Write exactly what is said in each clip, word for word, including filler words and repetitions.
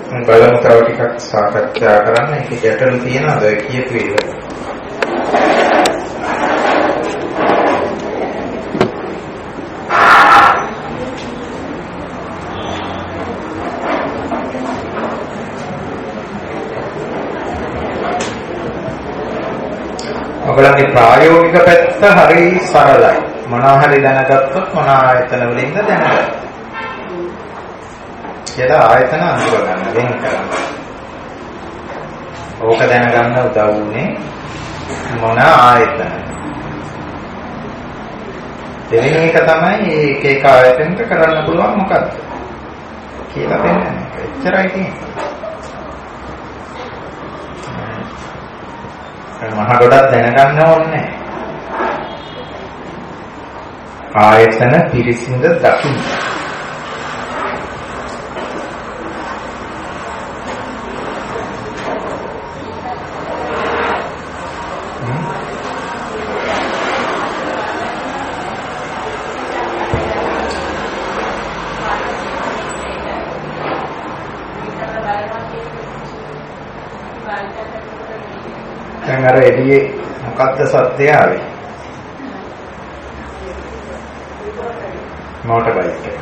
බලමු තව ටිකක් සාකච්ඡා කරන්න. ඒක ගැටලු තියෙනවද ඔය කියපු ඒවා? ඔයගොල්ලන්ගේ ප්‍රායෝගික පැත්ත හරි සරලයි. මොනවා හරි දැනගත්තොත් මොන ආයතන වලින්ද දැනගන්න. කියලා ආයතන අඳුර ගන්න වෙන කරන්න. ඕක දැනගන්න උදව් වුනේ මොන ආයතන. දෙවෙනි එක තමයි එක එක ආයතනට කරන්න පුළුවන් මොකක්ද කියලා දෙන්නේ. එච්චරයි තියෙන්නේ. මහ ගොඩක් දැනගන්න ඕනේ. ආයතන පිරිසිඳ දකින්න. දැන් අර එළියේ මොකද්ද සද්දය ආවේ? මෝටර් බයික් එක.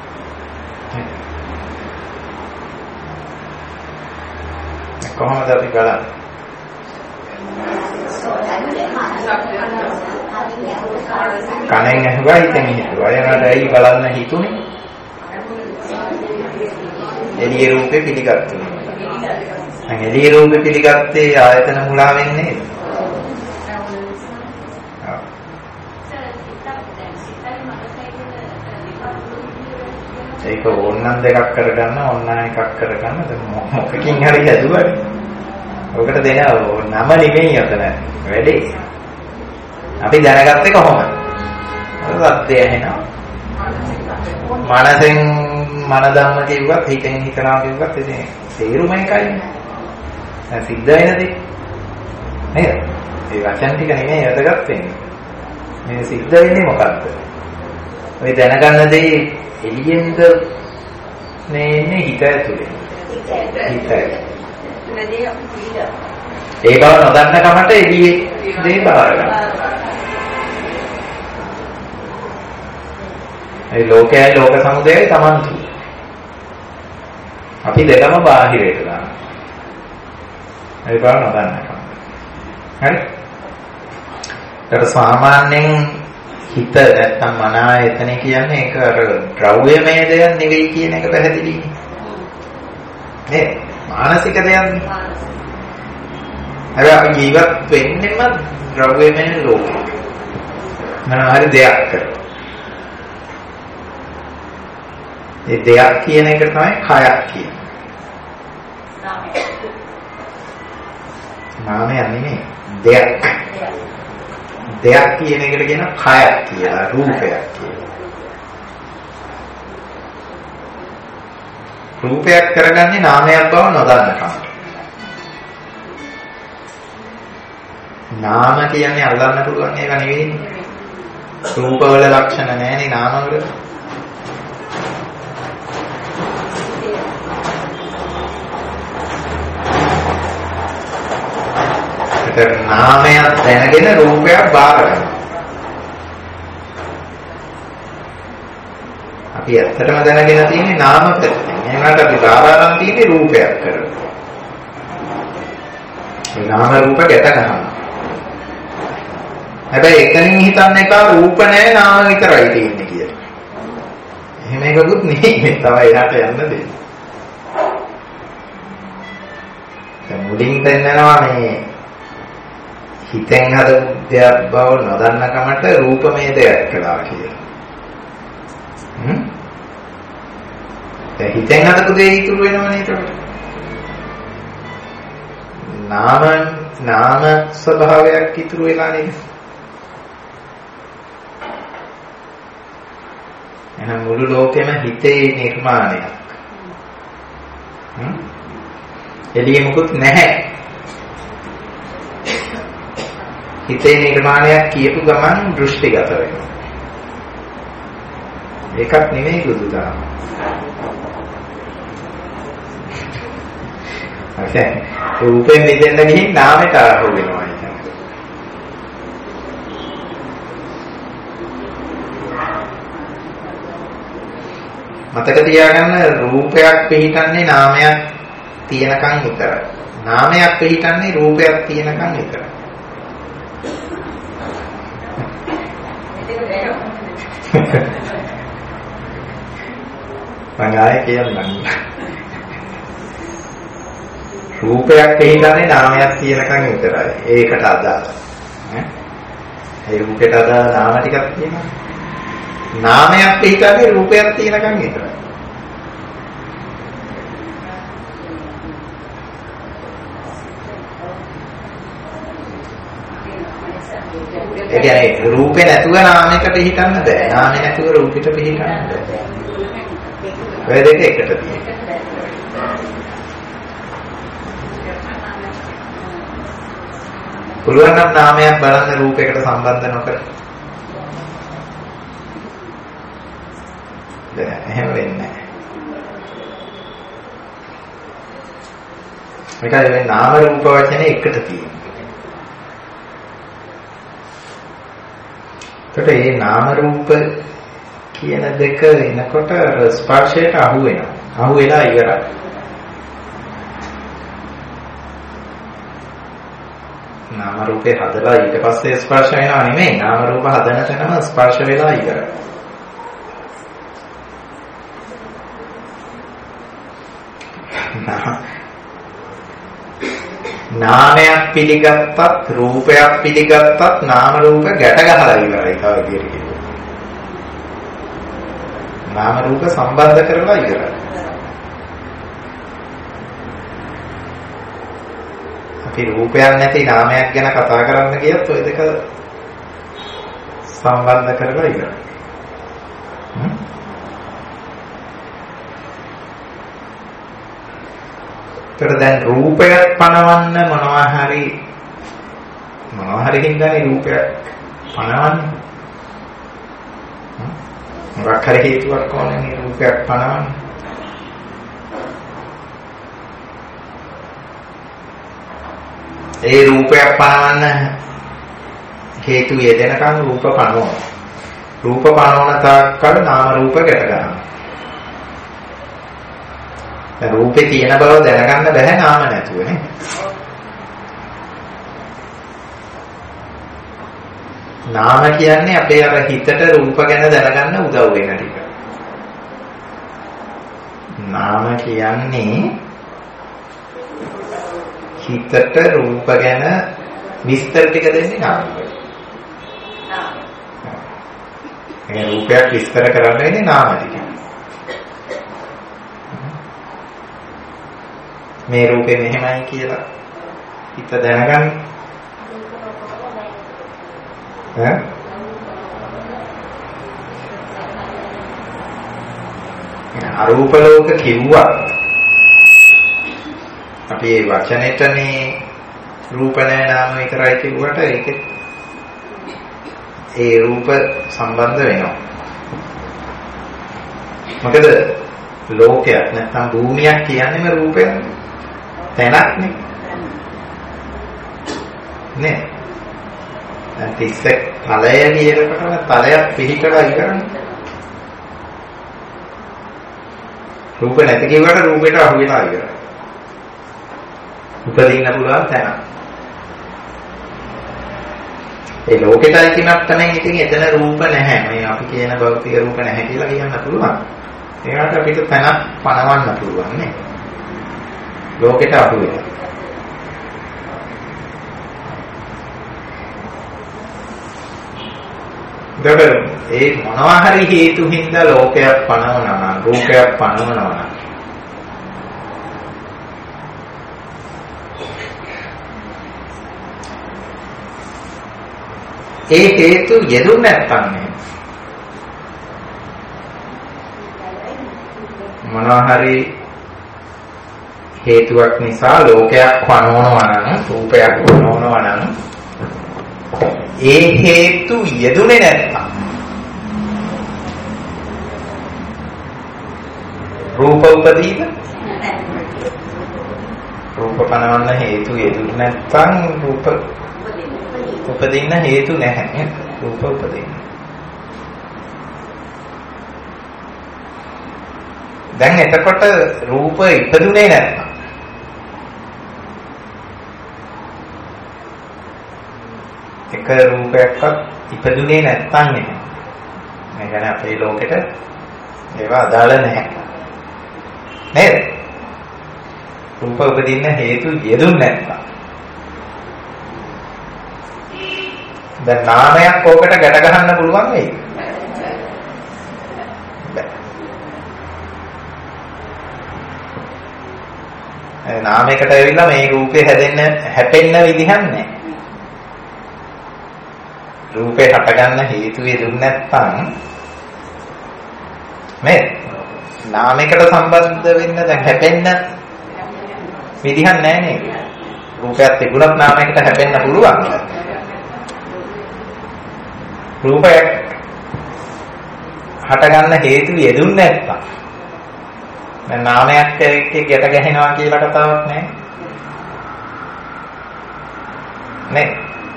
කොහොමද අපි බලන්නේ? කණෙන් ඇහුවා හිතෙන් හිතුවා. එයාට ඇයි බලන්න හිතුනේ? එළියේ රූපේ පිළිගත්තා. දැන් එළියේ රූපේ පිළිගත්තේ ආයතන මුලා වෙන්නේ. ඒක ඕනනම් දෙකක් කරගන්න ඕනනම් එකක් කරගන්න මොකකින් හරි හැදුවා. ඔකට දෙන නම නෙමෙයි අතන වැඩේ. අපි දැනගත්තේ කොහොමද? සත්‍ය ඇහෙනවා. මනසෙන් මන ධම්ම කිව්වත් හිතෙන් හිතනවා කිව්වත් ඉතින් තේරුම එකයි. දැන් සිද්ධ වෙන දේ නේද? ඒ වචන ටික නෙමෙයි වැදගත් වෙන්නේ. මේ සිද්ධ වෙන්නේ මොකක්ද? ඔය දැනගන්න දේ එළියෙන්ද නේ හිත ඇතුලේ. හිත ඇතුලේ. ඒ බව නොදන්න කමට එළියේ දේ බාර ගන්න. ඒ ලෝකයයි ලෝක සමුදයයි Taman තු. අපි දෙකම බාහිරයට දානවා. ඒ බව නොදන්න කම. හරි? ඒකට සාමාන්‍යයෙන් හිත නැත්තම් මන ආයතන කියන්නේ ඒක අර ද්‍රව්‍යමය දෙයක් නෙවෙයි කියන එක පැහැදිලි නේ. මානසික දෙයක්. අර අපි ජීවත් වෙන්නෙම ද්‍රව්‍යමය ලෝකෙක. මොනවා හරි දෙයක් කරලා. ඒ දෙයක් කියන එක තමයි කයක් කියන්නේ. නාමය නෙමෙයි දෙයක්. දෙයක් කියන එකට කියන කයක් කියලා රූපයක් කියලා. රූපයක් කරගන්නේ නාමයක් බව නොදන්නකම. නාම කියන්නේ අල්ලන්න පුළුවන් ඒක නෙවෙයි. රූපවල ලක්ෂණ නැහැනේ නාමවල. නාමයක් දැනගෙන රූපයක් බාර ගන්නවා. අපි ඇත්තටම දැනගෙන තියෙන්නේ නාම පැත්තෙන්. එහෙනම් අපි බාර ගන්න තියෙන්නේ රූපයක් කරලා. මේ නාම රූප ගැට ගන්නවා. හැබැයි එතනින් හිතන්න එපා රූප නැහැ නාම විතරයි තියෙන්නේ කියලා. එහෙම එකකුත් නෙමෙයි. තව එහාට යන්න දෙන්න. දැන් මුලින් දෙන්නවා මේ හිතෙන් හද දෙයක් බව නොදන්න කමට රූපමය දෙයක් කළා කියලා. හ්ම්? දැන් හිතෙන් හදපු දේ ඉතුරු වෙනවනේ ඒක. නාම නාම ස්වභාවයක් ඉතුරු වෙලා නේද? එහෙනම් මුළු ලෝකෙම හිතේ නිර්මාණයක්. හ්ම්? එළියේ මොකුත් නැහැ. හිතේ නිර්මාණයක් කියපු ගමන් දෘෂ්ටිගත වෙනවා. ඒකත් නෙමෙයි බුදුදහම. Okay. රූපයෙන් මිදෙන්න ගිහින් නාමයට ආරම්භ වෙනවා කියන්නේ. මතක තියාගන්න රූපයක් පිළිටන්නේ නාමයක් තියෙනකන් විතරයි. නාමයක් පිළිටන්නේ රූපයක් තියෙනකන් විතරයි. මංගාය කියන්නම්. රූපයක් පිළිටන්නේ නාමයක් තියෙනකන් විතරයි. ඒකට අදාළ. ඈ ඒ රූපයට අදාළ නාම ටිකක් තියෙනවා. නාමයක් පිළිටන්නේ රූපයක් තියෙනකන් විතරයි. ඒ කියන්නේ රූපේ නැතුව නාමයකට පිළිටන්න බෑ. නාමේ නැතුව රූපෙට පිළිටන්න බෑ. ඔය දෙක එකට තියෙනවා. පුළුවන් නම් නාමයක් බලන්න රූපයකට සම්බන්ධ නොකර. දැන් එහෙම වෙන්නේ නැහැ. මේකයි මේ නාම රූප වචනේ එකට තියෙන්නේ. ඒකට මේ නාම රූප කියන දෙක එනකොට ස්පර්ශයට අහු වෙනවා. අහු වෙලා ඉවරයි. නාම රූපේ හදලා ඊට පස්සේ ස්පර්ශ වෙනවා නෙමෙයි. නාම රූප හදන තැනම ස්පර්ශ වෙලා ඉවරයි. නාමයක් පිළිගත්තත් රූපයක් පිළිගත්තත් නාම රූප ගැට ගහලා ඉවරයි. තව විදිහට කියනවා. නාම රූප සම්බන්ධ කරලා ඉවරයි. අපි රූපයක් නැති නාමයක් ගැන කතා කරන්න කියත් ඔය දෙක සම්බන්ධ කරලා ඉවරයි. ඒතර දැන් රූපයක් පනවන්න මොනවා හරි මොනවා හරි හින්දානේ රූපයක් පනවන්නේ. මොකක් හරි හේතුවක් ඕනේ රූපයක් පනවන්න. ඒ රූපයක් පනවන්න හේතු යෙදෙනකන් රූප පනවනවා. රූප පනවන තාක්කල් නාම රූප ගැට ගන්නවා. දැන් රූපේ තියෙන බව දැනගන්න බැහැ නාම නැතුව නේ. නාම කියන්නේ අපේ අර හිතට රූප ගැන දැනගන්න උදව් වෙන ටික. නාම කියන්නේ හිතට රූප ගැන විස්තර ටික දෙන්නේ නාම. ඒ රූපයක් විස්තර කරන්න වෙන්නේ නාම ටික. මේ රූපේ මෙහෙමයි කියලා හිත දැනගන්න. ඈ අරූප ලෝක කිව්වා. අපි මේ වචනෙටනේ රූප නැ නාම විතරයි කිව්වට ඒකේ ඒ රූප සම්බන්ධ වෙනවා. මොකද ලෝකයක් නැත්නම් භූමියක් කියන්නේම රූපයක් තැනක් නේ. නේ. දැන් තිස්සේ ඵලය කියනකොටම ඵලයක් පිහිටලා ඉවරනේ. රූප නැති කිව්වට රූපයට අහු වෙලා ඉවරයි. උපදින්න පුළුවන් තැන. ඒ ලෝකෙටයි කියනත් තමයි ඉතින් එතන රූප නැහැ. මේ අපි කියන භෞතික රූප නැහැ කියලා කියන්න පුළුවන්. ඒකට අපිට තැනක් පනවන්න පුළුවන් නේ. ලෝකෙට අහු වෙලා. දඩ ඒ මොනවා හරි හේතු හින්දා ලෝකයක් පනවනවා නම් රූපයක් පනවනවා නම් ඒ හේතු යෙදුන් නැත්නම් මොනවා හරි හේතුවක් නිසා ලෝකයක් පනවනවා නම් රූපයක් පනවනවා නම් ඒ හේතු යෙදුනේ නැත්නම් රූප උපදීද? රූප පනවන්න හේතු යෙදුනේ නැත්නම් රූප උපදින්න හේතු නැහැ. රූප උපදින්න. දැන් එතකොට රූප ඉපදුනේ නැත්නම් එක රූපයක්වත් ඉපදුනේ නැත්නම් නේ. මේ කියන්නේ අපේ ලෝකෙට ඒවා අදාළ නැහැ. නේද? රූප උපදින්න හේතු යෙදුන්නේ නැත්නම් දැන් නාමයක් ඕකට ගැට ගන්න පුළුවන් වෙයි. ඒ නාමයකට ඇවිල්ලා මේ රූපේ හැදෙන්න හැපෙන්න විදිහක් නැහැ. රූපේ හටගන්න හේතු යෙදුන්නේ නැත්නම් මේ නාමයකට සම්බන්ධ වෙන්න දැන් හැපෙන්න විදිහක් නැහැ නේද? රූපයක් තිබුණත් නාමයකට හැපෙන්න පුළුවන්. රූපයක් හටගන්න හේතු යෙදුන්නේ නැත්නම් දැන් නාමයක් එක්ක ගැට ගැහෙනවා කියලා කතාවක් නැහැ නේ.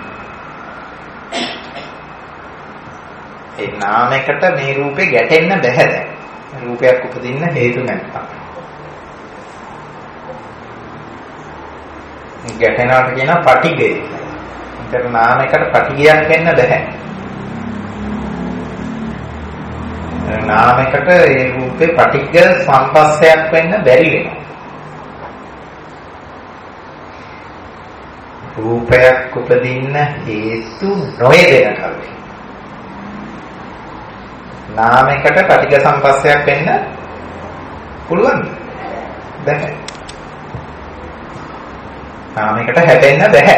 ඒ නාමයකට මේ රූපේ ගැටෙන්න බෑ දැන්. රූපයක් උපදින්න හේතු නැත්නම්. ගැටෙනාට කියන පටිගය. ඒතර නාමයකට පටිගයක් වෙන්න බෑ. නාමයකට ඒ රූපේ පටිග සම්පස්සයක් වෙන්න බැරි වෙනවා. රූපයක් උපදින්න හේතු නොයෙදෙන කල්හි නාමයකට පටිග සම්පස්සයක් වෙන්න පුළුවන්ද? බැහැ. නාමයකට හැදෙන්න බැහැ.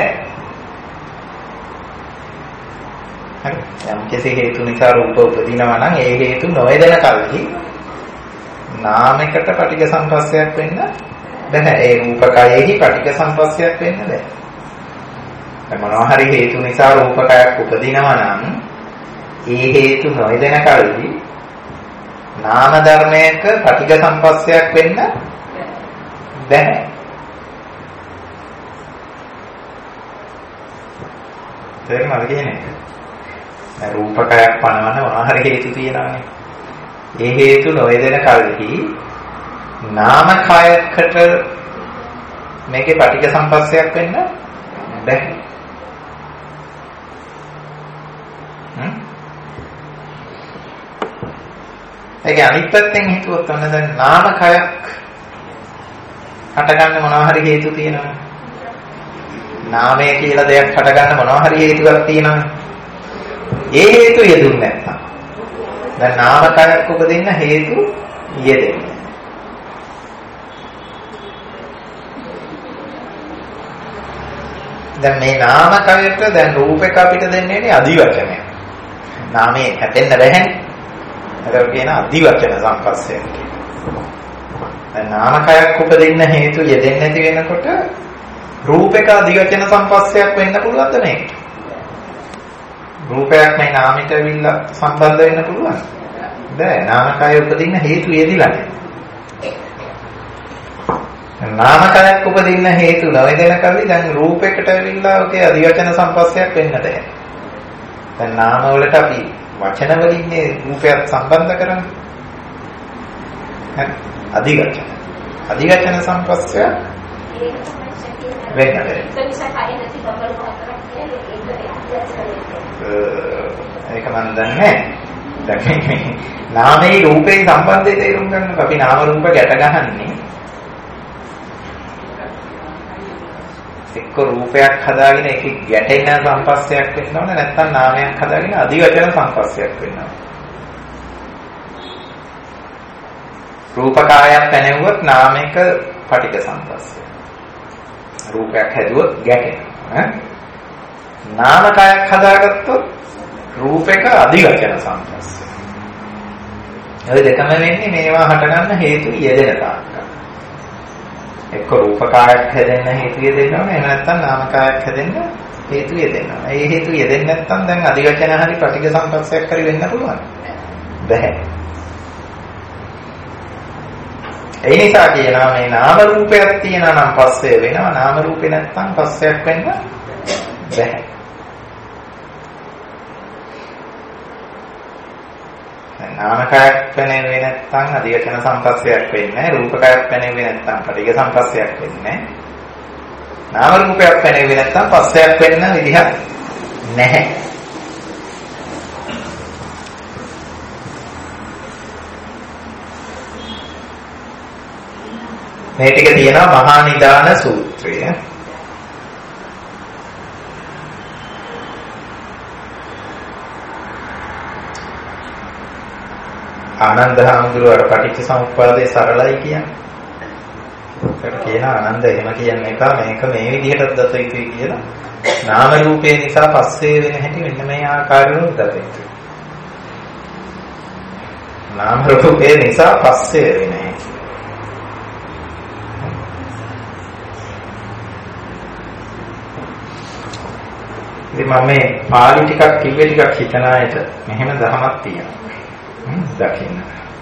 හරි. යම් කිසි හේතු නිසා රූප උපදිනවා නම් ඒ හේතු නොයෙදෙන කල්හි නාමයකට පටිග සම්පස්සයක් වෙන්න බැහැ. ඒ රූපකයෙහි පටිග සම්පස්සයක් වෙන්න බැහැ. දැන් මොනවා හරි හේතු නිසා රූපකයක් උපදිනවා නම් ඒ හේතු නොයෙදෙන කල්හි නාම ධර්මයක පටිග සම්පස්සයක් වෙන්න බැහැ. තේරුණාද කියන්නේ? දැන් රූපකයක් පනවන්න මොනවා හරි හේතු තියෙනවානේ. ඒ හේතු නොයෙදෙන කල්හි නාම කයකට මේකේ පටිග සම්පස්සයක් වෙන්න බැහැ. හ්ම් ඒක අනිත් පැත්තෙන් හිතුවොත් ඔන්න දැන් නාම කයක් හටගන්න මොනවා හරි හේතු තියෙනවා. නාමය කියලා දෙයක් හටගන්න මොනවා හරි හේතුවක් තියෙනවා. ඒ හේතු යෙදුන්නේ නැත්තම් දැන් නාම කයක් උපදින්න හේතු යෙදෙන්නේ. දැන් මේ නාම කයට දැන් රූපයක් අපිට දෙන්නේ අදිවචනය. නාමයේ හැදෙන්න බැහැනේ. අර කියන අදිවචන සම්පස්සය. දැන් නාම කයක් උපදින්න හේතු යෙදෙන්නේ නැති වෙනකොට රූපයක අදිවචන සම්පස්සයක් වෙන්න පුළුවන්ද මේක? රූපයක් මේ නාමයට ඇවිල්ලා සම්බන්ධ වෙන්න පුළුවන්. බෑ. නාම කය උපදින්න හේතු යෙදිලා නැහැ. නාම කයක් උපදින්න හේතු නොවැදෙන කල්ලි දැන් රූපයකට ඇවිල්ලා ඔකේ අදිවචන සම්පස්සයක් වෙන්න බෑ. දැන් නාම වලට අපි වචන වලින් මේ රූපයක් සම්බන්ධ කරන්නේ. හරි. අදිවචන. අදිවචන සම්පස්සය වෙන්න බෑ. ඒක මම දන්නේ නැහැ. නාමයේ රූපේ සම්බන්ධය තේරුම් ගන්න අපි නාම රූප ගැට ගහන්නේ එක්ක රූපයක් හදාගෙන ඒකේ ගැටෙන සම්පස්සයක් වෙන්න ඕනේ නැත්නම් නාමයක් හදාගෙන අදිවචන සම්පස්සයක් වෙන්න ඕනේ. රූපකායක් පැනෙවුවොත් නාමයක පටික සම්පස්සය. රූපයක් හැදුවොත් ගැටෙනවා. නාමකයක් හදාගත්තොත් රූපයක අදිවචන සම්පස්සය. ඔය දෙකම වෙන්නේ මේවා හටගන්න හේතු යෙදෙන තාක්කල්. එක්ක රූපකායක් හැදෙන්න හේතු යෙදෙනවා එහෙම නැත්නම් නාමකායක් හැදෙන්න හේතු යෙදෙනවා. ඒ හේතු යෙදෙන්නේ නැත්නම් දැන් අදිවචන හරි පටිඝ සම්පස්සයක් හරි වෙන්න පුළුවන්. බැහැ. ඒ නිසා කියනවා මේ නාම රූපයක් තියෙනවා නම් පස්සේ වෙනවා. නාම රූපේ නැත්නම් පස්සයක් වෙන්න බැහැ. නාමකයක් පැනෙන්නේ නැත්නම් අධිවචන සම්පස්සයක් වෙන්නේ නැහැ. රූපකයක් පැනෙන්නේ නැත්නම් පටිඝ සම්පස්සයක් වෙන්නේ නැහැ. නාම රූපයක් පැනෙන්නේ නැත්නම් පස්සයක් වෙන්න විදිහක් නැහැ. මේ ටික තියෙනවා මහා නිදාන සූත්‍රය. ආනන්ද හාමුදුරුවෝ පටිච්ච සමුප්පාදේ සරලයි කියන්නේ. ඒකට කියන ආනන්ද එහෙම කියන්නේ එක මේක මේ විදිහටත් දත යුතුයි කියලා. නාම රූපේ නිසා පස්සේ වෙන හැටි මෙන්න මේ ආකාරයෙන් දත යුතුයි. නාම රූපේ නිසා පස්සේ වෙන හැටි. ඉතින් මම මේ පාළි ටිකක් කිව්වේ ටිකක් හිතන අයට මෙහෙම දහමක් තියෙනවා. දකින්න.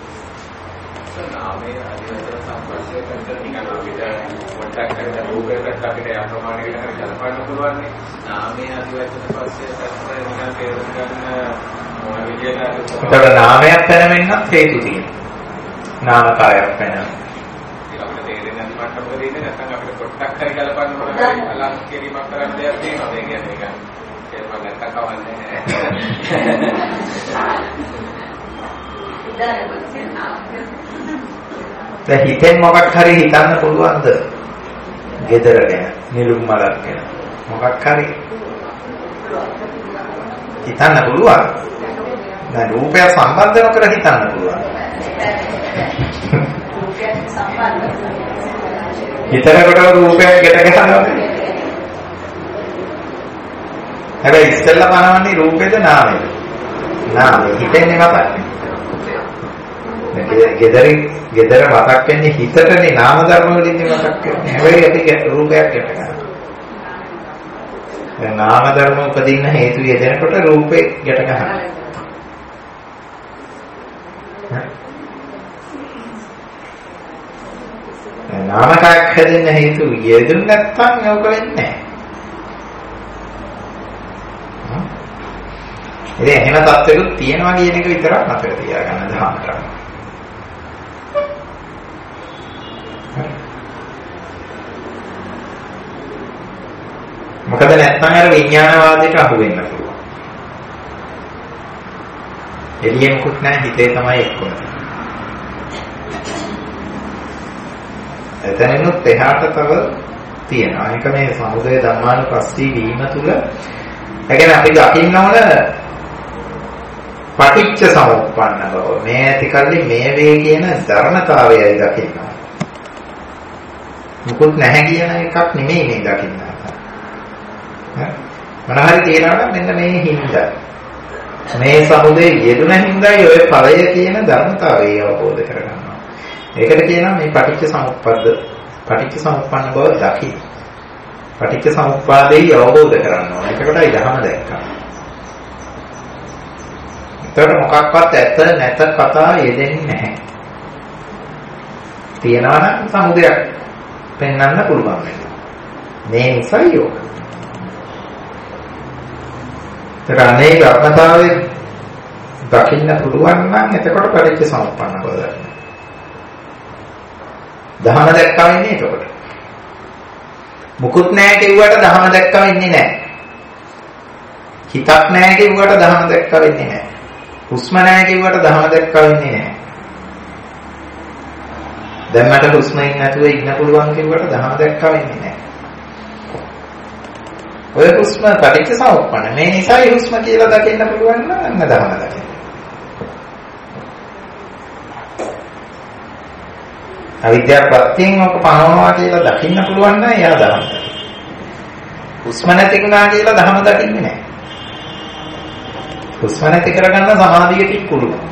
නාමයේ අධිවචන සම්පස්සේ කරලා නිකන් අපිට කොන්ටැක්ට් කරන රූපයකට අපිට යම් ප්‍රමාණයකට කලපන්න පුළුවන් නේ. නාමයේ අධිවචන පස්සේ කරලා නිකන් තේරුම් ගන්න මොන විදියට අපිට නාමයක් පැනවෙන්නත් හේතු තියෙනවා. නාමකාරයක් පැනවෙන්න. ඒක අපිට තේරෙන්නේ නැති මට්ටමක දෙන්නේ නැත්නම් අපිට කොන්ටැක්ට් කරලා කලපන්න පුළුවන් අලං කිරීමක් කරන්න දෙයක් තියෙනවා. ඒ කියන්නේ ඒක ඒක මම නැත්තම් කවන්නේ නැහැ. හිතෙන් මොකක් හරි හිතන්න පුළුවන්ද? ගෙදර ගැන, නිලුම් මලක් ගැන මොකක් හරි හිතන්න පුළුවන්. නෑ රූපය සම්බන්ධ නොකර හිතන්න පුළුවන්. හිතනකොට රූපයක් ගැට ගන්නවා. හැබැයි ඉස්සෙල්ලා බලන්නේ රූපේද නාමේද? නාමේ හිතෙන්නේ මතක්. ගෙදරින් ගෙදර මතක් වෙන්නේ හිතටනේ නාම ධර්ම වලින් මතක් වෙන්නේ. හැබැයි අපි රූපයක් ගැට ගන්නවා. දැන් නාම ධර්ම උපදින්න හේතු යෙදෙනකොට රූපේ ගැට ගන්නවා. නාමකයක් හැදෙන්න හේතු යෙදුන් නැත්නම් යෝග වෙන්නේ නැහැ. ඉතින් එහෙම තත්ත්වෙකුත් තියෙනවා කියන එක විතරක් අපිට තියාගන්න දහමට. මොකද නැත්නම් අර විඥානවාදයට අහු වෙන්න පුළුවන්. එළියෙන් කුත් නැහැ හිතේ තමයි එක්කම. එතනිනුත් එහාට තව තියෙනවා. ඒක මේ සමුදය ධම්මානුපස්සී වීම තුල ඒ කියන්නේ අපි දකින්න ඕන පටිච්ච සමුප්පන්න බව. මේ ඇතිකල්ලි මේ වේ කියන ධර්මතාවයයි දකින්න. මුකුත් නැහැ කියන එකක් නෙමෙයි මේ දකින්න. මොනහරි තියෙනවා නම් මෙන්න මේ හින්දා. මේ සමුදේ යෙදුන හින්දායි ඔය ඵලය කියන ධර්මතාවය අවබෝධ කරගන්නවා. ඒකට කියනවා මේ පටිච්ච සමුප්පද්ද පටිච්ච සමුප්පන්න බව දකි. පටිච්ච සමුප්පාදේ අවබෝධ කරගන්නවා. ඒකටයි ධර්ම දැක්කා. ඒතර මොකක්වත් ඇත්ත නැත කතා යෙදෙන්නේ නැහැ. තියනවා නම් සමුදයක් පෙන්වන්න පුළුවන් වෙනවා. මේ නිසා යෝග. ඒකනේ ධර්මතාවයේ දකින්න පුළුවන් නම් එතකොට පටිච්ච සමුප්පන්න බව දකින්න. දහම දැක්කම ඉන්නේ එතකොට. මුකුත් නැහැ කිව්වට දහම දැක්කම ඉන්නේ නැහැ. හිතක් නැහැ කිව්වට දහම දැක්කම ඉන්නේ නැහැ. හුස්ම නැහැ කිව්වට දහම දැක්කම ඉන්නේ නැහැ. දැන් මට හුස්ම ඉන්න නැතුව ඉන්න පුළුවන් කිව්වට දහම දැක්කම ඉන්නේ නැහැ. ඔය හුස්ම පටිච්ච සමුප්පන්න. මේ නිසායි හුස්ම කියලා දකින්න පුළුවන් නම් දහම දකින්න. අවිද්‍යාව ප්‍රත්‍යයෙන් ඔක පනවනවා කියලා දකින්න පුළුවන් නම් එයා දහම දකින්න. හුස්ම නැතිුණා කියලා දහම දකින්නේ නැහැ. හුස්ම නැති කරගන්න සමාධිය ටික පුළුවන්.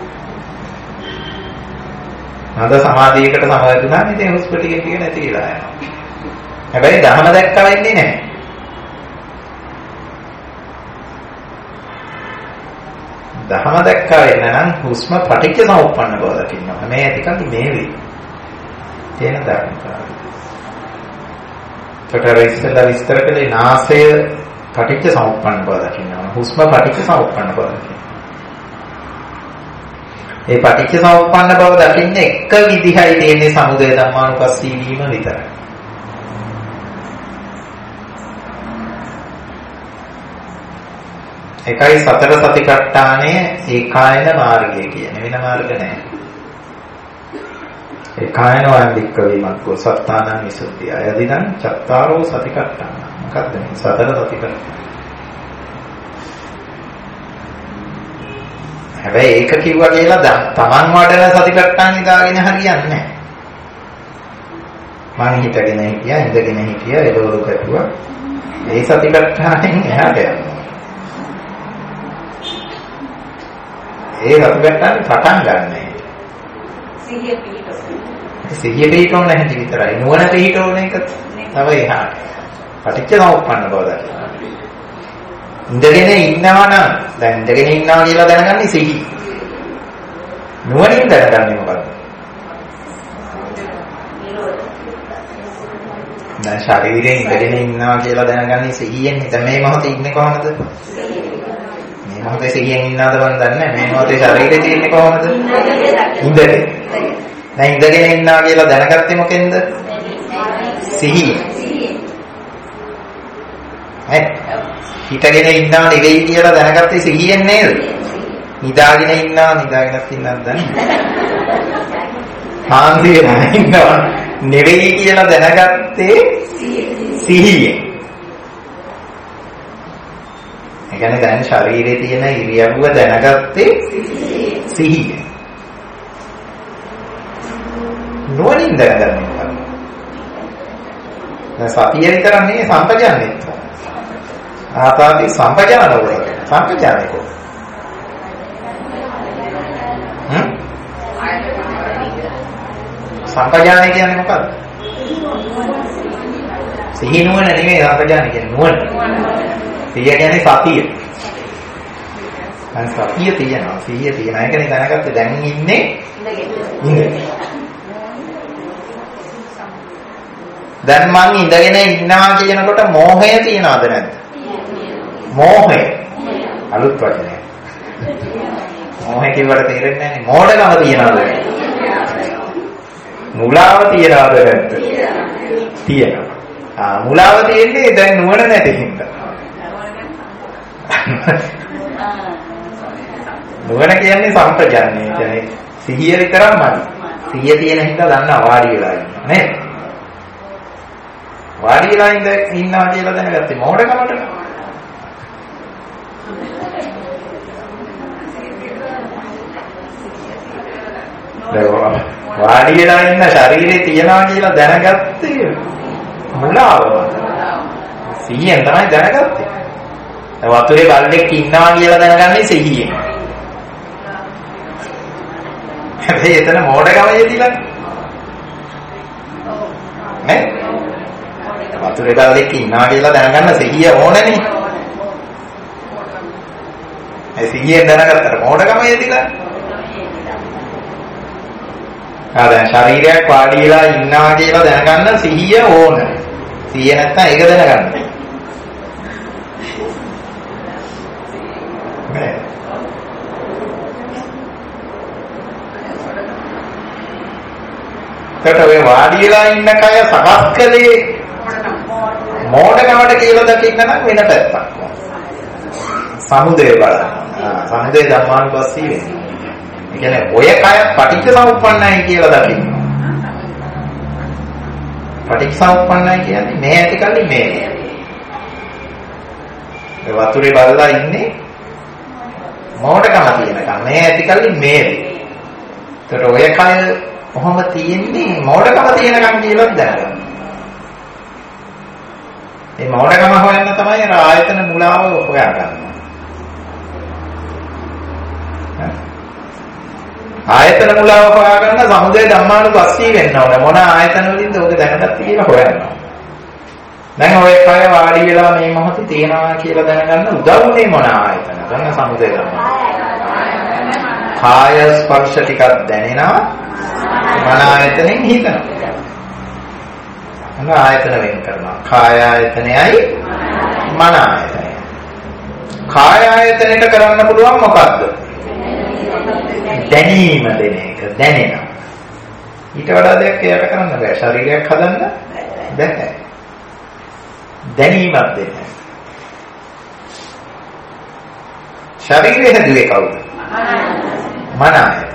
අද සමාධියකට සමවැදුණා ඉතින් හුස්ම ටික ටික නැති වෙලා යනවා. හැබැයි දහම දැක්කම ඉන්නේ නැහැ. දහම දැක්කා වෙන නම් හුස්ම පටිච්ච සමුප්පන්න බව දකින්නවා. මේ ඇතිකල්ලි මේ වේ. තියෙන ධර්මතාවය. ඒකට ඉස්සෙල්ලා විස්තර කළේ නාසය පටිච්ච සමුප්පන්න බව දකින්නවා. හුස්ම පටිච්ච සමුප්පන්න බව දකින්නවා. ඒ පටිච්ච සමුප්පන්න බව දකින්නේ එක විදිහයි තියෙන්නේ සමුදය ධම්මානුපස්සී වීම විතරයි. එකයි සතර සතිපට්ඨානයේ ඒකායන මාර්ගය කියන්නේ වෙන මාර්ග නැහැ. ඒකායන වන්දික්ක වීමක්කෝ සත්තානං විසුද්ධිය. අයදිනම් චත්තාරෝ සතිපට්ඨාන. මොකක්ද මේ සතර සතිපට්ඨාන? හැබැයි ඒක කිව්වා කියලා තමන් වඩන සතිපට්ඨාන ඉදාගෙන හරියන්නේ නැහැ. මං හිතගෙන හිටියා, ඉඳගෙන හිටියා, එළවලු කැපුවා. මේ සතිපට්ඨානෙන් එහාට යනවා. ඒ සතිපට්ඨාන පටන් ගන්නෑ. සිහිය පිහිටවන්න. සිහිය පිහිටවන්න නැති විතරයි. නුවණ පිහිටවන එක තමයි එහාට. පටිච්චසමුප්පන්න බව දකිනවා. ඉඳගෙන ඉන්නවා නම් දැන් ඉඳගෙන ඉන්නවා කියලා දැනගන්නේ සිහි. නුවණින් දැනගන්නේ මොකද්ද? දැන් ශරීරයෙන් ඉඳගෙන ඉන්නවා කියලා දැනගන්නේ සිහියෙන්. දැන් මේ මොහොතේ ඉන්නේ කොහොමද? මේ මොහොතේ සිහියෙන් ඉන්නවද මන් දන්නේ නැහැ. මේ මොහොතේ ශරීරේ තියෙන්නේ කොහොමද? ඉඳගෙන. දැන් ඉඳගෙන ඉන්නවා කියලා දැනගත්තේ මොකෙන්ද? සිහිය. ඈ හිටගෙන ඉන්නවා නෙවෙයි කියලා දැනගත්තේ සිහියෙන් නේද? නිදාගෙන ඉන්නවා නිදාගෙනත් ඉන්නවද දන්නේ? ආන්දිය ඉන්නවා නෙවෙයි කියලා දැනගත්තේ සිහියෙන්. ඒ කියන්නේ දැන් ශරීරයේ තියෙන ඉරියව්ව දැනගත්තේ සිහියෙන්. නුවණින් දැනගන්නේ මොකක්ද? දැන් සතිය විතර නෙවෙයි සම්පජානෙත්. ආතාවි සම්පජාන වල සම්පජානේ කො හ්ම් සම්පජානේ කියන්නේ මොකක්ද? සිහි නුවණ නෙමෙයි සම්පජානේ කියන්නේ නුවණ. සිහිය කියන්නේ සතිය. දැන් සතිය තියෙනවා සිහිය තියෙනවා. ඒකනේ දැනගත්තේ දැන් ඉන්නේ ඉඳගෙන. දැන් මං ඉඳගෙන ඉන්නවා කියනකොට මෝහය තියනවද නැද්ද? මෝහය අලුත් වචනයක්. මෝහය කියවට තේරෙන්නේ නැහැ. මෝඩකම තියනවද? මුලාව තියනවද නැද්ද? තියෙනවා. ආ මුලාව තියෙන්නේ දැන් නුවණ නැති හින්දා. නුවණ කියන්නේ සම්පජාන්නේ. කියන්නේ සිහිය විතරක්මයි. සිහිය තියෙන හින්දා දන්නවා වාඩි වෙලා ඉන්නවා නේද? වාඩි වෙලා ඉන්නවා කියලා දැනගත්තේ මෝඩකමට. වාඩි වෙලා ඉන්න ශරීරේ තියනවා කියලා දැනගත්තේ මුලාව. සිහියෙන් තමයි දැනගත්තේ. වතුරේ බල්ලෙක් ඉන්නවා කියලා දැනගන්නේ සිහියෙන්. හැබැයි එතන මෝඩකම යෙදිලා නේ? වතුරේ බල්ලෙක් ඉන්නවා කියලා දැනගන්න සිහිය ඕනනේ. ඒ සිහියෙන් දැනගත්තට මෝඩකම යෙදිලා ආ දැන් ශරීරයක් වාඩි වෙලා ඉන්නවා කියලා දැනගන්න සිහිය ඕන. සිහිය නැත්නම් ඒක දැනගන්න. නේ. ඒකට ඔය වාඩි වෙලා ඉන්න කය සකස් කළේ මෝඩකමට කියලා දකින්න නම් වෙන පැත්තක්. සමුදය බලන්න. ආ සමුදය ධම්මානුපස්සී වෙන්නේ. ඒ කියන්නේ ඔය කය පටිච්චසමුප්පන්නයි කියලා දකින්න. පටිච්චසමුප්පන්නයි කියන්නේ මේ ඇති කල්ලි මේ. ඒ වතුරේ බලලා ඉන්නේ මෝඩකම තියෙනකම් මේ ඇති කල්ලි මේ. ඒතර ඔය කය කොහොම තියෙන්නේ මෝඩකම තියෙනකම් කියලා දැනගන්න. මේ මෝඩකම හොයන්න තමයි ආයතන මුලාව හොයාගන්නේ. ආයතන මුලාව හොයාගන්න සමුදය ධම්මානුපස්සී වෙන්න ඕන. මොන ආයතන වලින්ද ඔක දැනගත්ත කියලා හොයන්න. දැන් ඔය කය වාඩි වෙලා මේ මොහොතේ තියෙනවා කියලා දැනගන්න උදව්නේ මොන ආයතන? දැන් සමුදය ධම්මා. කාය ස්පර්ශ ටිකක් දැනෙනවා. මන ආයතනෙන් හිතනවා. අන්න ආයතන වෙන් කරනවා. කාය ආයතනයයි මන ආයතනයයි. කාය ආයතනයට කරන්න පුළුවන් මොකද්ද? දැනීම දෙන එක, දැනෙනවා. ඊට වඩා දෙයක් එයාට කරන්න බෑ. ශරීරයක් හදන්න බෑ. දැනීමක් දෙන්න. ශරීරය හැදුවේ කවුද? මන ආයතනය.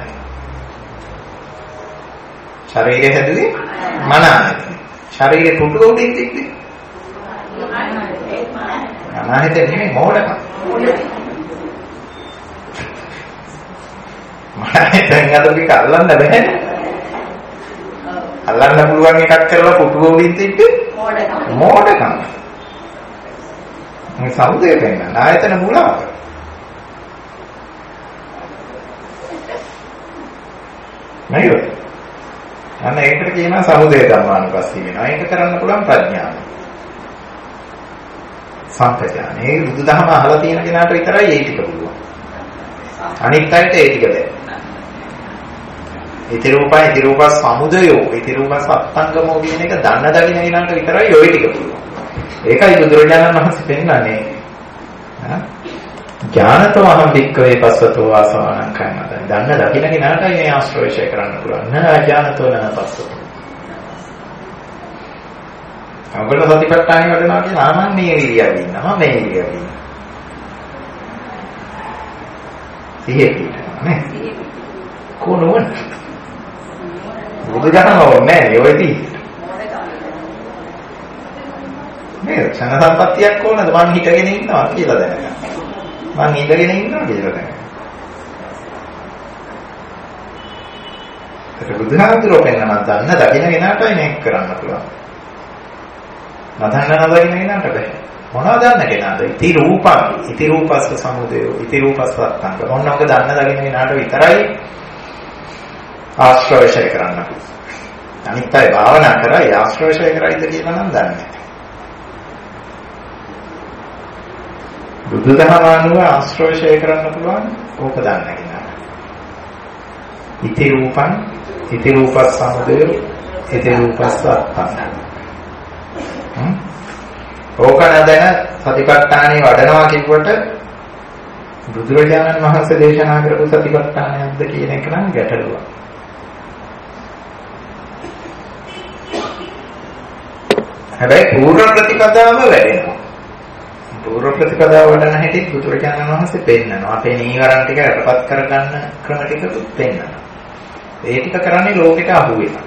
ශරීරය හැදුවේ මන ආයතනය. ශරීරේ පුටු උඩින් තිබ්බේ. අනාහිතේ නෙමෙයි මොඩකම්. මනසෙන් අදපිට අල්ලන්න බැහැ. අල්ලන්න පුළුවන් එකක් කරලා පුටු උඩින් තිබ්බේ මොඩකම්. මොඩකම්. මේ සමුදේ වෙන්න ආයතන මුලාව. නේද? අන්න ඒකට කියනවා සමුදය ධම්මානුපස්සී වෙනවා. ඒක කරන්න පුළුවන් ප්‍රඥාව. සම්පජාන. ඒ බුදුදහම අහලා තියෙන කෙනාට විතරයි ඒ ටික පුළුවන්. අනිත් අයට ඒ ටික බෑ. ඉති රූපයි ඉති රූප සමුදයෝ ඉති රූප සත්ංගමෝ කියන එක දන්න දකින්න කෙනාට විතරයි ওই ටික පුළුවන්. ඒකයි බුදුරජාණන් වහන්සේ පෙන්නන්නේ. හා ඥානතෝ අහං වික්කවේ පස්සතෝ ආසවණං කන්නද. දන්න දකින්න කෙනාටයි මේ ආශ්‍රවය කරන්න පුළුවන්. නෑ අඥානතෝ නන පස්සතෝ. අවබෝධ සතිපට්ඨානෙ වඩනවා කියන ආමන් මේ විදියට ඉන්නවා මේ විදියට ඉන්නවා. සිහිය පිටනවා නේ. කොනෝන. බුදුදහම ඕනේ නෑ ඔයදී. මේ ක්ෂණ සම්පත්තියක් ඕනද මං හිතගෙන ඉන්නවා කියලා දැනගන්න. මං ඉඳගෙන ඉන්නවා කියලා දැනගන්න. ඒක බුදුහාමුදුරුවෝ පෙන්නන දන්න දකින්න කෙනාටයි මේක කරන්න පුළුවන්. නදන්න නදකින්න කෙනාට බෑ. මොනවද දන්න කෙනාද? ඉති රූපං ඉති රූපස්ස සමුදයෝ ඉති රූපස්ස අත්තංග. මොනවාද දන්න දකින්න කෙනාට විතරයි ආශ්‍රවය කරන්න පුළුවන්. අනිත් අය භාවනා කරා ආශ්‍රවය කරයිද කියලා නම් දන්නේ නැහැ. බුදුදහම අනුව ආශ්‍රවය කරන්න පුළුවන් ඕක දන්න කෙනාට. ඉති රූපං ඉති රූපස් සමුදයෝ ඉති රූපස්ස අත්තංග. ඕක නැදෙන සතිපට්ඨානෙ වඩනවා කියනකොට බුදුරජාණන් වහන්සේ දේශනා කරපු සතිපට්ඨානයක්ද කියන එක නම් ගැටලුවක්. හැබැයි පූර්ව ප්‍රතිපදාව වැඩෙනවා. පූර්ව ප්‍රතිපදාව වඩන හැටි බුදුරජාණන් වහන්සේ පෙන්නනවා. අපේ නීවරණ ටික යටපත් කරගන්න ක්‍රම ටිකකුත් පෙන්නනවා. ඒ ටික කරන්නේ ලෝකෙට අහු වෙනවා.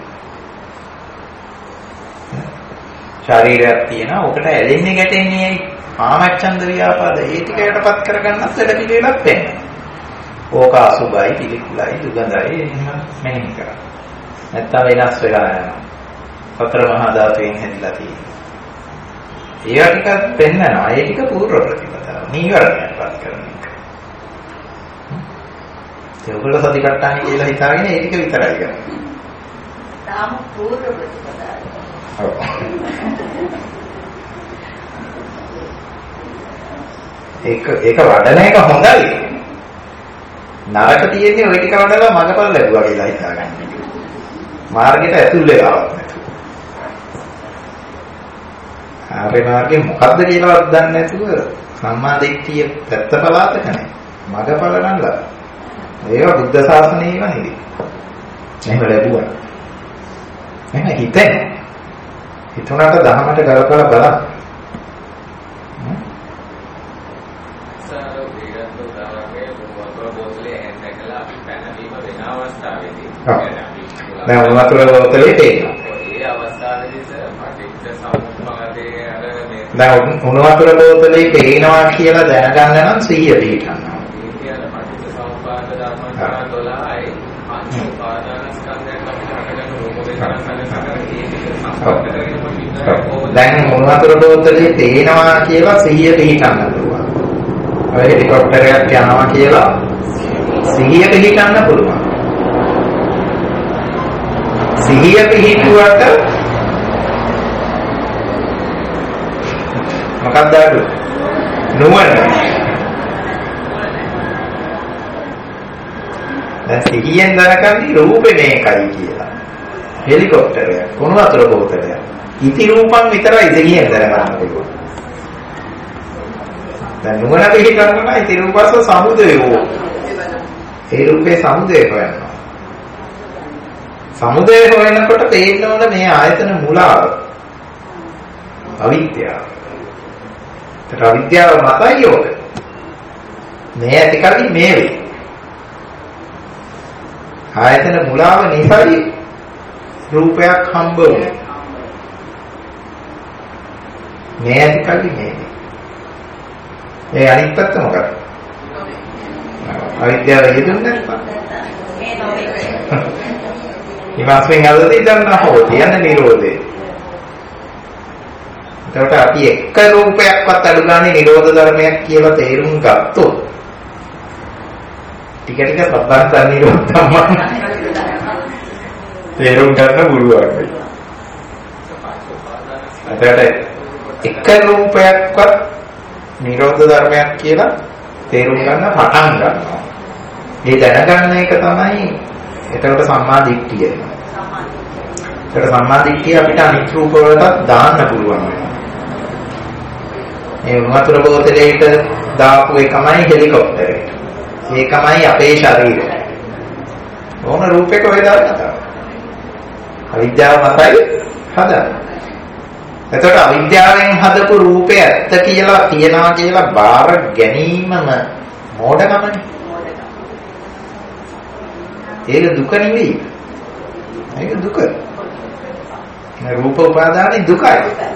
ශරීරයක් තියෙනවා. ඔකට ඇලෙන්නේ ගැටෙන්නේ ඇයි? කාමච්ඡන්ද ව්‍යාපාද ඒ ටික යටපත් කරගන්නත් වැඩ පිළිවෙලක් පෙන්නනවා. ඕක අසුබයි, පිළිකුලයි, දුගඳයි එහෙම මෙහෙම කරා. නැත්තම් වෙනස් වෙලා යනවා. සතර මහා ධාතුයෙන් හැදිලා තියෙනවා. ඒවා ටික පෙන්නනවා. ඒ ටික පූර්ව ප්‍රතිපදාව. නීවරණයටපත් කරන එක. ඒකවල සතිපට්ඨාන කියලා හිතාගෙන ඒ ටික විතරයි කරන්නේ. තාම පූර්ව ප්‍රතිපදාව. ඔව්. ඒක ඒක වඩන එක හොඳයි. නරක තියෙන්නේ ওই ටික වඩලා මඟපල් ලැබුවා කියලා හිතාගන්න. මාර්ගයට ඇතුල් වෙලාවක් නැතුව. ආර්ය මාර්ගේ මොකද්ද කියලාවත් දන්නේ නැතුව සම්මා දිට්ඨිය පැත්ත පලාතක නැහැ. මඟපල නම් ලබන. ඒවා බුද්ධ ශාසනයේම නෙවෙයි. එහෙම ලැබුවා. එහෙනම් හිතෙන් හිතුණාට දහමට ගලපලා බලන්න. සාර වේගත් උදාහරණයක් වතුර බෝතලේ ඇඳකලා අපි පැනවීම වෙන අවස්ථාවේදී දැන් වතුර බෝතලේ තේනවා. ඒ අවස්ථාවේදී සර් පටිච්ච සමුප්පාදයේ අර මේ දැන් උණු වතුර බෝතලේ පේනවා කියලා දැනගන්න නම් සිහිය පිටන්න. ඒ කියන්නේ පටිච්ච සමුප්පාද ධර්ම දොළහයි පංච උපාදානස්කන්ධයන් අපිට හටගන්න රූප වේදනා සංස්කාර ඒ ටික සම්පූර්ණ කරගෙන දැන් උණු වතුර බෝතලේ පේනවා කියලා සිහිය පිටන්න පුළුවන්. ඔය හෙලිකොප්ටරයක් යනවා කියලා සිහිය පිටන්න පුළුවන්. සිහිය පිහිටුවට මොකක්ද අඩු? නුවණ. දැන් සිහියෙන් දැනගන්නේ රූපේ මේකයි කියලා. හෙලිකොප්ටරයක්, උණු වතුර බෝතලයක්. ඉති රූපම් විතරයි ඉත කියන දැනගන්න පුළුවන්. දැන් නුවණ පිළි කරනවා ඉති රූපස්ස සමුදයෝ. ඒ රූපේ සමුදය හොයනවා. සමුදය හොයනකොට තේරෙන්න ඕන මේ ආයතන මුලාව. අවිද්‍යාව. ඒත් අවිද්‍යාව මතයි යෝග. මේ ඇති කලින් මේ වේ. ආයතන මුලාව නිසායි රූපයක් හම්බ වෙන්නේ. මේ ඇති කලින් මේ වේ. ඒ අනිත් පැත්ත මොකක්ද? අවිද්‍යාව යෙදුන්නේ නැත්නම් මේ නොවේ. ඉවස්වෙන් අල්ලදී ගන්න හොති යන නිරෝධේ. ඒකට අපි එක රූපයක්වත් අඩු ගානේ නිරෝධ ධර්මයක් කියලා තේරුම් ගත්තොත් ටික ටික සබ්බන්ත නිරෝධ ධම්ම තේරුම් ගන්න පුළුවන්. ඒකට එක රූපයක්වත් නිරෝධ ධර්මයක් කියලා තේරුම් ගන්න පටන් ගන්නවා. මේ දැනගන්න එක තමයි එතකොට සම්මා දිට්ඨිය. ඒකට සම්මා දිට්ඨිය අපිට අනිත් රූප වලට දාන්න පුළුවන් වෙනවා. මේ වතුර බෝතලයක දාපු එකමයි හෙලිකොප්ටරේ. ඒකමයි අපේ ශරීරය. ඕන රූපයක ඔය දාන්න. අවිද්‍යාව මතයි හදන්න. එතකොට අවිද්‍යාවෙන් හදපු රූපය ඇත්ත කියලා තියනවා කියලා බාර ගැනීමම මෝඩකමනේ. ඒක දුක නෙවෙයි. ඒක දුක. මේ රූප උපාදානේ දුකයි.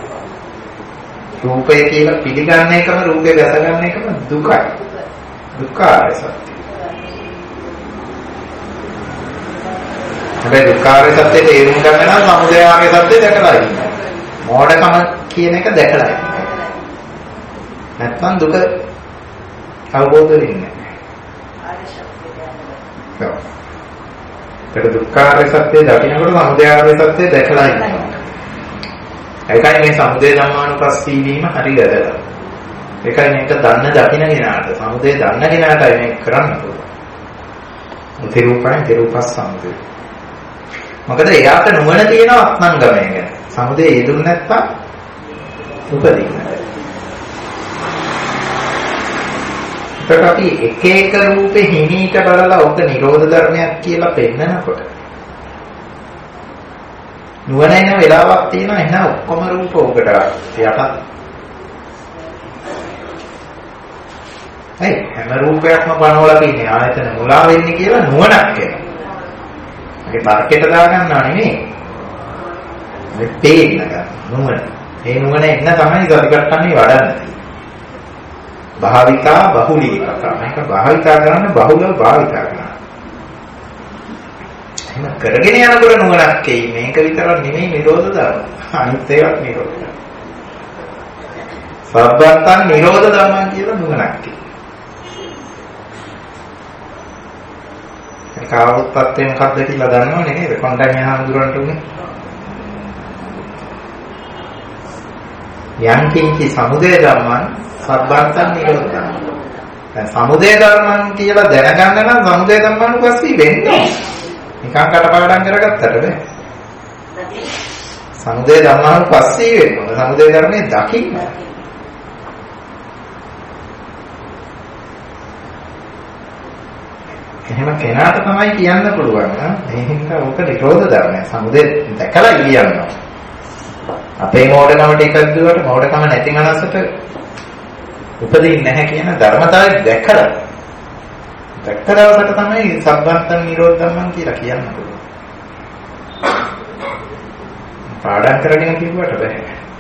රූපය කියලා පිළිගන්න එකම රූපය දැස ගන්න එකම දුකයි. දුක්ඛාරය සත්‍ය. හැබැයි දුක්ඛාරය සත්‍ය තේරුම් ගන්න නම් සමුදයාරය සත්‍ය දැකලා ඉන්න. මෝඩකම කියන එක දැකලා ඉන්න. නැත්නම් දුක අවබෝධ වෙන්නේ නැහැ. ඒක දුක්ඛාරය සත්‍ය දකින්නකොට සමුදයාරය සත්‍ය දැකලා ඉන්නවා. ඒකයි මේ සමුදය ධම්මානුපස්සී වීම හරි වැදගත්. ඒකයි මේක දන්න දකින්න කෙනාට සමුදය දන්න කෙනාටයි මේක කරන්න පුළුවන්. උති රූපයන් තිරූපස් සමුදය. මොකද එයාට නුවණ තියෙනවා අත්නංගමය ගැන. සමුදය යෙදුන්නේ නැත්තම් උපදින්නේ නැහැ. ඒකට අපි එක එක රූපේ හිමීට බලලා ඔක නිරෝධ ධර්මයක් කියලා පෙන්නනකොට නුවණ එන වෙලාවක් තියෙනවා එන ඔක්කොම රූප ඔකට යටත්. ඒ හැම රූපයක්ම බලවලා තියෙන ආයතන මුලා වෙන්නේ කියලා නුවණක් එනවා. ඒක තර්කයට දාගන්නව නෙමෙයි. මේ තේින්න ගන්න නුවණ. ඒ නුවණ එන්න තමයි සතිපට්ඨානේ වඩන්නේ. භාවිතා බහුලීකතා. මේක භාවිතා කරන්න බහුලව භාවිතා කරන්න. එහෙම කරගෙන යනකොට නුවණක් එයි. මේක විතරක් නෙමෙයි නිරෝධ ධර්ම. අනිත් ඒවාත් නිරෝධ. සබ්බන්තං නිරෝධ ධර්මයන් කියලා නුවණක් එයි. ඒ කාවුත් පත්තේ මොකක්ද කියලා දන්නවනේ නේද? කොණ්ඩඤ්ඤ හාමුදුරන්ට උනේ. යං කිංචි සමුදය ධම්මං සබ්බන්තං නිරෝධං. දැන් සමුදය ධර්මං කියලා දැනගන්න නම් සමුදය ධම්මානුපස්සී වෙන්න ඕනේ. නිකන් කටපාඩම් කරගත්තට බෑ. සමුදය ධම්මානුපස්සී වෙන්න ඕනේ. සමුදය ධර්මයේ දකින්න. එහෙම කෙනාට තමයි කියන්න පුළුවන් නා මේ හින්දා ඕක නිරෝධ ධර්මය. සමුදය දැකලා කියනවා. අපේ මෝඩකමට එකක් දුවට මෝඩකම නැති මනසට උපදින්නේ නැහැ කියන ධර්මතාවය දැකලා දැක්ක දවසට තමයි සබ්බන්තං නිරෝධ ධම්මං කියලා කියන්න පුළුවන්. පාඩම් කරගෙන කිව්වට බෑ.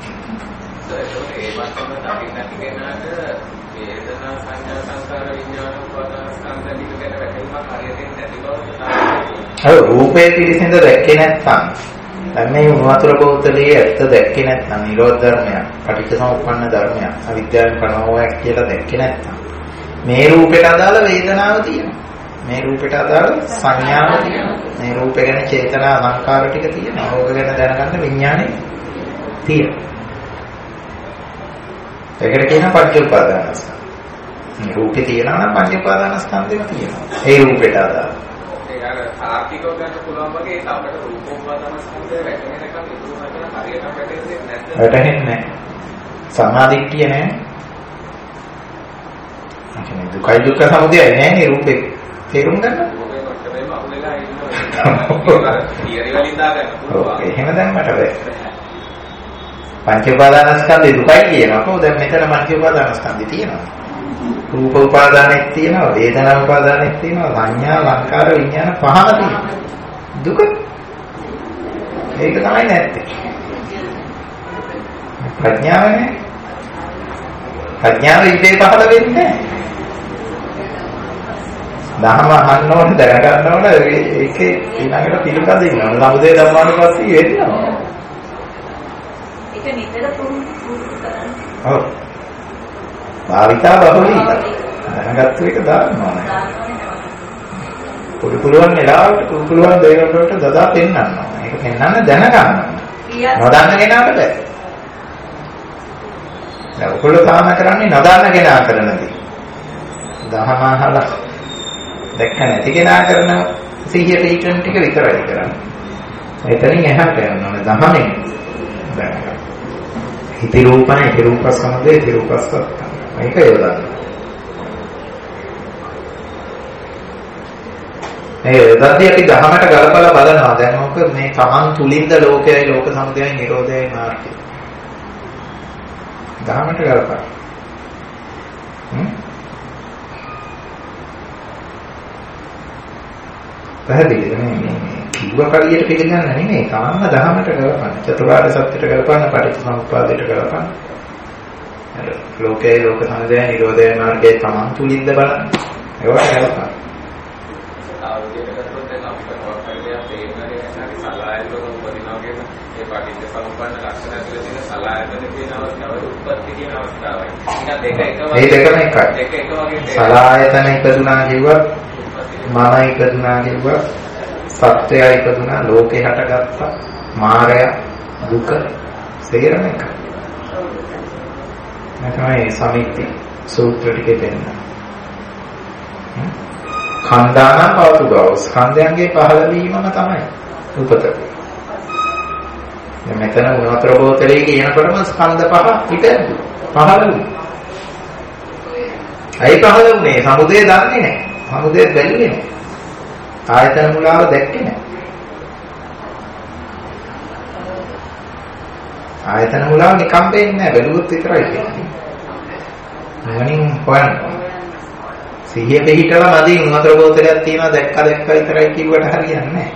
ඒ වගේම දකින්න කෙනාට වේදනා සංඥා සංකාර විඥාන උපාදාන ස්කන්ධ ටික ගැන වැටහීමක් හරියට නැති බව තමයි. ඔව් රූපේ පිළිසින්ද දැක්කේ නැත්නම් දැන් මේ වතුර බෝතලයේ ඇත්ත දැක්කේ නැත්නම් නිරෝධ ධර්මයක්, පටිච්චසමුප්පන්න ධර්මයක්, අවිද්‍යාවෙන් කනෝයක් කියලා දැක්කේ නැත්නම් මේ රූපයට අදාළ වේදනාව තියෙනවා. මේ රූපයට අදාළ සංඥාව තියෙනවා. මේ රූපය ගැන චේතනා සංකාර ටික තියෙනවා. ඕක ගැන දැනගන්න විඥානේ තියෙනවා. ඒකට කියනවා පංච උපාදානස්කන්ධ. මේ රූපේ තියෙනවා නම් පංච උපාදානස්කන්ධෙම තියෙනවා. ඒ රූපයට අදාළ. ඒක අර තාර්කිකව ගන්න පුළුවන් වගේ ඒක අපිට රූපෝපාදාන ස්කන්ධය වැටෙනකම් ඉතුරුනට හරියටම වැටෙන්නේ නැද්ද? වැටෙන්නේ නැහැ. සම්මාදිට්ඨිය නැහැ. අනේ දුකයි දුක්ඛ සමුදයයි නෑනේ රූපේ. තේරුම් ගන්න. රූපේ කොටදේම අහුවෙලා ඉන්නවා. ඉතිරි වලින් දාගන්න පුළුවන්. ඔව් එහෙම දැම්මට බෑ. පංච උපාදානස්කන්ධේ දුකයි කියනකො දැන් මෙතන පංච උපාදානස්කන්ධේ තියෙනවා. රූප උපාදානෙත් තියෙනවා, වේදනා උපාදානෙත් තියෙනවා, සංඥා, සංකාර, විඥාන පහම තියෙනවා. දුක. ඒක තමයි නැත්තේ. ප්‍රඥාවනේ. ප්‍රඥාව ඉතේ පහළ වෙන්නේ නැහැ. දහම අහන්න ඕන, දැනගන්න ඕන, ඒකේ ඊළඟට පිළිපදින්න ඕන. සමුදේ ධම්මානුපස්සී වෙන්නවා. ඒක නිතර පුරුදු කරන්න. ඔව්. භාවිතා බහුලී. දැනගත්තු එක දාන්නවා නේ. පොඩි පුළුවන් වෙලාවට පොඩි පුළුවන් දේවල් වලට දදා පෙන්නන්න ඕන. ඒක පෙන්නන්න දැනගන්න. නොදන්න කෙනාට බෑ. දැන් ඔයගොල්ලෝ තාම කරන්නේ නොදන්න කෙනා කරන දේ. දහම අහලා දැක්ක නැති කෙනා කරන සිහිය ටීචර් ටික විතරයි කරන්නේ. එතනින් එහාට යන්න ඕනේ දහමෙන්. දැනගන්න. හිත රූපයි, හිත රූපස්කන්ධේ, හිත රූපස්කන්ධ. මේක යොදන්න. මේ යොදද්දී අපි දහමට ගලපලා බලනවා. දැන් මොකද මේ තමන් තුලින්ද ලෝකයයි, ලෝක සමුදයයි, නිරෝධයයි මාර්ගය. දහමට ගලපන්න. හ්ම්? පැහැදිලිද මේ මේ කිව්ව කලියට පිළිගන්න නෙමෙයි. කාම දහමට ගලපන්න. චතුරාර්ය සත්‍යයට ගලපන්න, පටිච්චසමුප්පාදයට ගලපන්න. ලෝකයේ ලෝක සමුදය නිරෝධය මාර්ගයේ තමන් තුලින්ද බලන්න. ඒවට ගලපන්න. ආවදයට ගත්තොත් දැන් අපිට මොකක්ද තේරෙන්නේ නැත්නම් සලායතන උපදිනවා කියන ඒ පටිච්චසමුප්පන්න ලක්ෂණ ඇතුළේ තියෙන සලායතන කියන අවස්ථාවයි උත්පත්ති කියන අවස්ථාවයි. නිකන් දෙක එක වගේ. මේ දෙකම එකයි. දෙක එක වගේ. සලායතන ඉපදුනා කිව්වත් මම ඉපදුනා කිව්වත් සත්‍යය ඉපදුනා ලෝකේ හටගත්තා මායя දුක සේරම එකයි. නැත්නම් සමිති සූත්‍ර ටිකේ දෙන්නා. කන්දාන පවතු බව ස්කන්ධයන්ගේ පහළ වීමම තමයි උපත. දැන් මෙතන උනතර බෝතලේ කියනකොටම ස්කන්ධ පහ පිටු පහළ වුණා. අයි පහළ වුණේ සමුදය දන්නේ නැහැ. සමුදය බැලුවේ නැහැ. ආයතන මුලාව දැක්කේ නැහැ. ආයතන මුලාව නිකම් පේන්නේ නැහැ. බැලුවොත් විතරයි කියන්නේ. මොනින් හොයන්න. සිහිය පිහිටලා මදි උනතර බෝතලයක් තියෙනවා දැක්ක දැක්ක විතරයි කිව්වට හරියන්නේ නැහැ.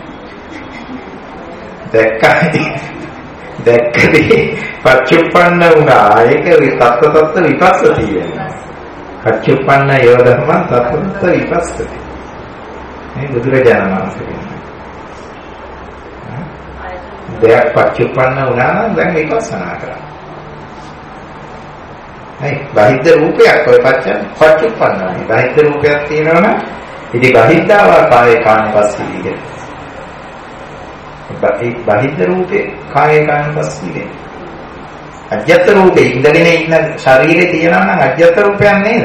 දැක්කයි දැක්කදී පච්චුප්පන්න වුණා. ඒක තත්ත තත්ත විපස්සති වෙනවා. පච්චුප්පන්න යෝ ධර්ම තත්ත තත්ත විපස්සති. මේ බුදුරජාණන් වහන්සේ කියන්නේ. දෙයක් පච්චුප්පන්න වුණා නම් දැන් විපස්සනා කරා. හයි බාහිද්ද රූපයක් ඔය පච්චන් පච්චුප්පන්නයි. බාහිද්ද රූපයක් තියෙනවනම් ඉතින් බාහිද්දාව කායේ කාණපස්සී කියන. බාහිද්ද රූපේ කායේ කාණපස්සී කියන. අජ්‍යත් රූපේ ඉඳගෙන ඉන්න ශරීරේ තියෙනවා නම් අජ්‍යත් රූපයක් නේද?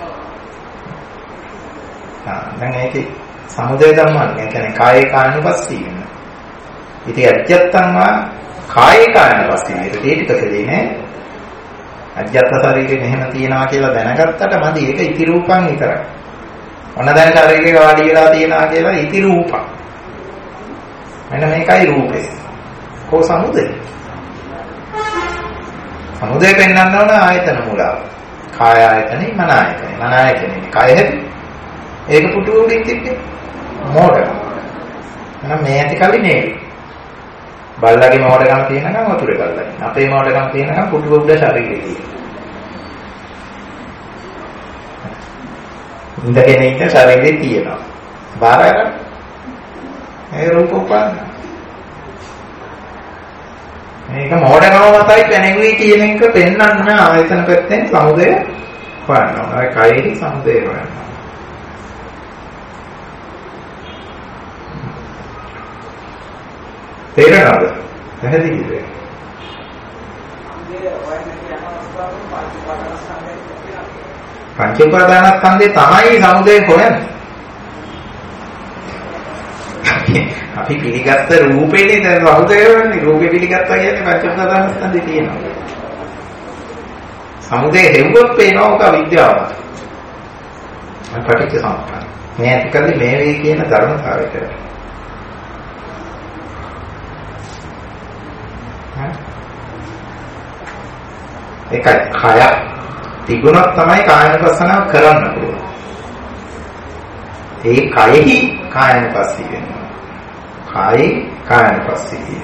ආ දැන් ඒකේ සමුදය ධම්මයන් කියන්නේ කායේ කාණපස්සී කියන. ඉතින් අජ්‍යත්තං වා කායේ කාණපස්සී මේක තේටිකකදී නේ. අජ්‍යත්ත ශරීරේ මෙහෙම තියනවා කියලා දැනගත්තට මදි ඒක ඉති රූපං විතරයි. ඔන්න දැන් ශරීරේ වාඩි වෙලා තියනවා කියලා ඉති රූපං. මෙන්න මේකයි රූපේ. කෝ සමුදය. සමුදය පෙන්වන්න ඕන ආයතන මුලාව. කාය ආයතනේ මන ආයතනේ. මන ආයතනේ කාය හැටි. ඒක පුටුවකින් තිබ්බේ. මෝඩ. එහෙනම් මේ ඇති කලින් නේ. බල්ලගේ මෝඩකම තියෙනකම් වතුරේ බල්ලයි. අපේ මෝඩකම තියෙනකම් පුටුව උඩ ශරීරේ තියෙනවා. ඉඳගෙන ඉන්න ශරීරේ තියෙනවා. බාර ගන්න. ඒ රූප උපන්න. මේක මෝඩකම මතයි පැනෙන්නේ කියන එක පෙන්වන්න ආයතන පැත්තෙන් සමුදය හොයනවා. අර කයෙහි සමුදය හොයනවා. තේරෙනවද? පැහැදිලිද? පංච උපාදානස්කන්ධේ තමයි සමුදය හොයන්නේ. අපි පිළිගත්ත රූපේනේ දැන් සමුදයවන්නේ. රූපේ පිළිගත්තා කියන්නේ පංච උපාදානස්කන්ධේ තියෙනවා. සමුදය හෙව්වොත් පේනවා ඔක අවිද්‍යාව. පටිච්ච සමුප්පාද. මේ ඇතිකල්ලි මේ වේ කියන ධර්මතාවයට. ඒකයි කය තිබුණොත් තමයි කායනුපස්සනාව කරන්න පුළුවන්. ඒ කයෙහි කායනුපස්සී වෙනවා. කයි කායනුපස්සී.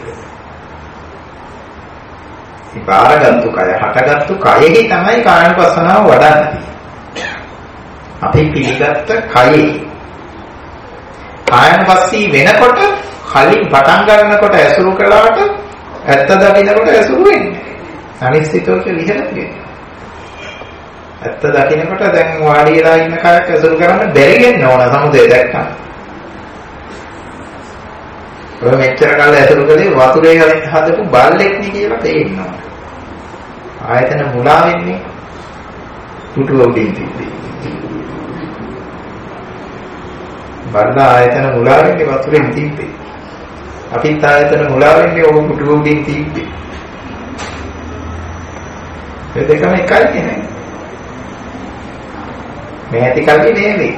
ඒ බාරගත්තු කය හටගත්තු කයෙහි තමයි කායනුපස්සනාව වඩන්නේ. අපි පිළිගත්ත කයෙහි කායනුපස්සී වෙනකොට කලින් පටන් ගන්නකොට ඇසුරු කළාට ඇත්ත දකින්නකොට ඇසුරු වෙන්නේ. අනිශ්චිතෝච විහෙරති වෙනවා. ඇත්ත දකින්නකොට දැන් වාඩි වෙලා ඉන්න කයක් ඇසුරු කරන්න බැරි වෙන්න ඕන සමුදය දැක්කම. ඔය මෙච්චර කාලේ ඇසුරු කළේ වතුරේ හදපු බල්ලෙක් නේ කියලා තේරෙනවා. ආයතන මුලා වෙන්නේ පුටුව උඩින් තිබ්බේ. බල්ල ආයතන මුලා වෙන්නේ වතුරෙන් තිබ්බේ. අපිත් ආයතන මුලා වෙන්නේ ඔබ පුටුව උඩින් තිබ්බේ. ඒ දෙකම එකයි නේ. මේ ඇති කල්ලි නෙවෙයි.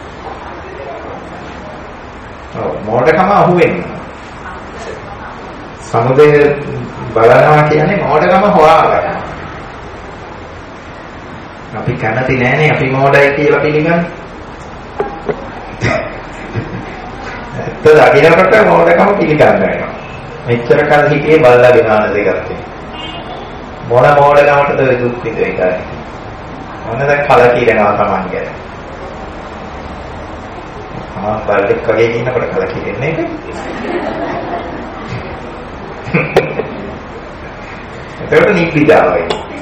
ඔව් මොඩකම අහුවෙන්නේ. සමුදය බලනවා කියන්නේ මොඩකම හොයාගන්න. අපි කැමති නෑනේ අපි මොඩයි කියලා පිළිගන්න. ඇත්ත දකින්නකොට මොඩකම පිළිගන්න වෙනවා. මෙච්චර කල් හිටියේ බලලා ගාන දෙකක් මොන මොඩකමටද දුක් විඳින්නේ. මොන දැන් කලකිරෙනවා Taman ගැන. තමන් බල්ලෙක් වගේ ඉන්නකොට කලකිරෙන්නේ නැහැ. ඒකට නිබ්බිදාවයි.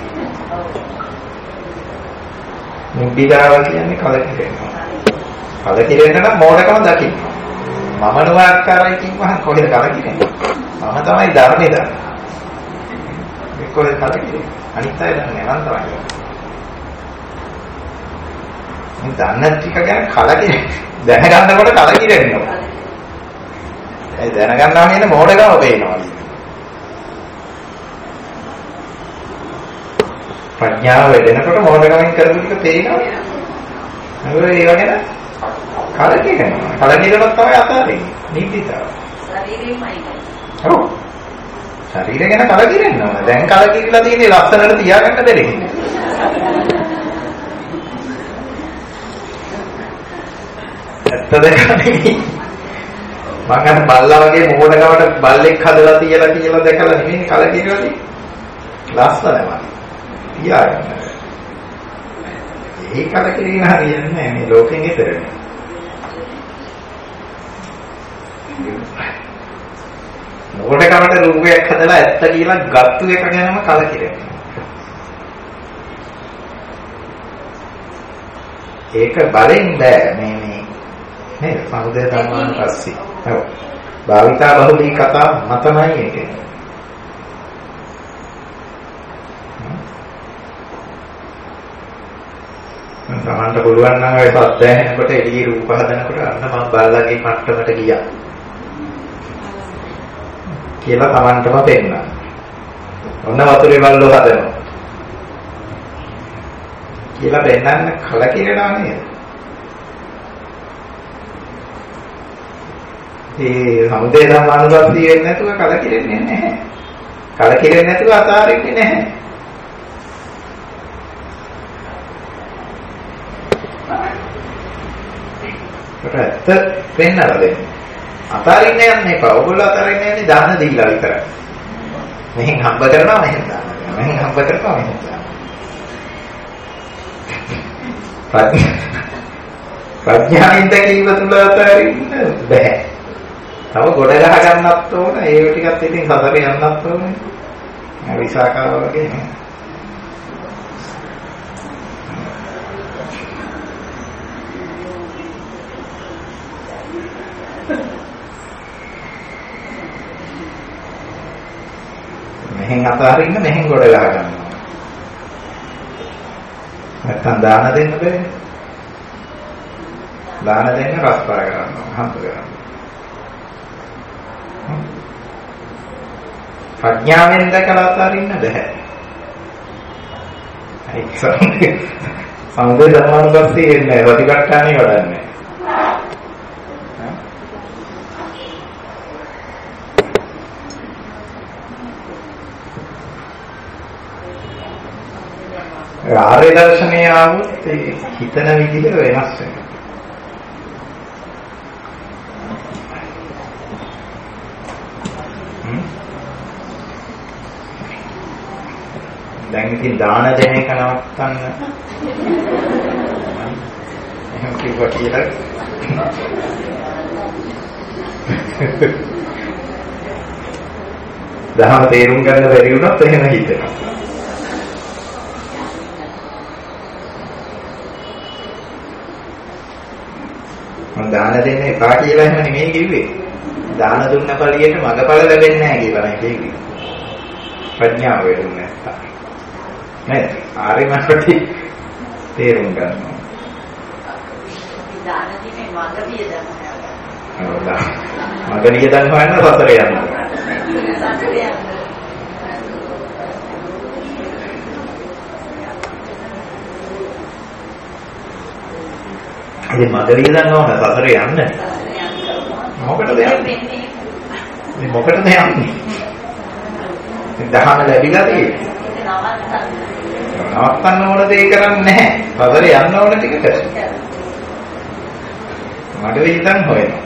නිබ්බිදාව කියන්නේ කලකිරෙනවා. කලකිරෙන්න නම් මොඩකම දකින්න. මම නුවාක්කාරයි කිව්වහම කොහෙද කලකිරෙන්නේ? මම තමයි ධර්මේ දන්නේ. මේ කොහෙද කලකිරෙන්නේ? අනිත් අය දන්නේ නැහැ මම තමයි. මේ දන්න ටික ගැන කලකිරෙන්නේ. දැනගන්නකොට කලකිරෙනවා. ඒ දැනගන්නවා කියන්නේ මොඩකම පේනවා. ප්‍රඥාව වැඩෙනකොට මොඩකමින් කරපු ටික පේනවා. නේද? ඒව ගැන කලකිරෙනවා. කලකිරෙනොත් තමයි අතාරින්නේ. නිබ්බිදාව. ශරීරෙමයි. ඔව්. ශරීරය ගැන කලකිරෙනවා. දැන් කලකිරලා තියෙන්නේ ලස්සනට තියාගන්න බැරි. ඇත්ත දැකන්නේ මම අර බල්ලා වගේ මොඩකමට බල්ලෙක් හදලා තියලා කියලා දැකලා නෙමෙයි කලකිරලා ලස්සනම තියාගන්න. ඒ කලකිරීම හරියන්නේ මේ ලෝකෙන් ඈතරනේ. මොඩකමට රූපයක් හදලා ඇත්ත කියලා ගත්තු එක ගැනම කලකිරෙනවා. ඒක බලෙන් බෑ මේ මේ නේද? සමුදය ධර්මයන් පස්සේ. ඔව්. භාවිතා බහුලී කතා මතමයි ඒක. මම තමන්ට පුළුවන් නම් ඔය සත්‍ය ඇහෙනකොට එළියේ රූප හදනකොට අන්න මම බල්ලගේ මට්ටමට ගියා. කියලා තමන්ටම පෙන්නනවා. ඔන්න වතුරේ බල්ලෝ හදනවා. කියලා පෙන්නන්න කලකිරෙනවා නේද? ඒ සමුදය ධර්මානුපස්සී වෙන්නේ නැතුව කලකිරෙන්නේ නැහැ. කලකිරෙන්නේ නැතුව අතාරින්නේ නැහැ. ඒකට පෙන්නලා දෙන්න. අතාරින්නේ යන්නේ එපා. ඔයගොල්ලෝ අතාරින්නේ යන්නේ දාන දීලා විතරයි. මෙහෙන් හම්බ කරනවා මෙහෙන් දානවා. මෙහෙන් හම්බ කරනවා මෙහෙන් දානවා. ප්‍රඥාවෙන් දැකීම තුල අතාරින්න බෑ. තව ගොඩ ගහ ගන්නත් ඕන. ඒ ටිකත් ඉතින් සතර යන්නත් ඕනේ. විසාකාව වගේ නේ. මෙහෙන් අතාරින්න මෙහෙන් ගොඩ ගහ ගන්නවා. නැත්තම් දාන දෙන්න බෑ. දාන දෙන්න රස්පර කරනවා. හම්බ කරනවා. ප්‍රඥාවෙන් දැකලා අතාරින්න බෑ. ඒක සමුදය ධර්මානුපස්සී වෙන්නේ රතිපට්ඨානෙ වඩන්නේ. ආර්ය දර්ශනය ආවොත් ඒ හිතන විදිහ වෙනස් වෙනවා. දැන් ඉතින් දාන දෙන එක නවත්තන්න එහෙම කිව්වා කියලා දහම තේරුම් ගන්න බැරි වුණොත් එහෙම හිතෙනවා. මම දාන දෙන්න එපා කියලා එහෙම නෙමෙයි කිව්වේ. දාන දුන්න පළියට මගපල ලැබෙන්නේ නැහැ කියලා නේ කිව්වේ. ප්‍රඥාව වෙන්නේ නැත්තම්. නේද? ආර්ය මාර්ගය තේරුම් ගන්නවා. දාන දෙන්නේ මගපිය දන්නවා. ඔව් දාන. මගපිය දන්නවා නම් සතර යනවා. සතර යනවා. ඉතින් මගපිය දන්නවා නම් සතර යන්න. මොකටද යන්නේ? මේ මොකටද යන්නේ? දහම ලැබිලා තියෙන්නේ. නවත්තන්න ඕන දේ කරන්නේ නැහැ. පදර යන්න ඕන ටික කරනවා. මඩ විඳන් හොයනවා.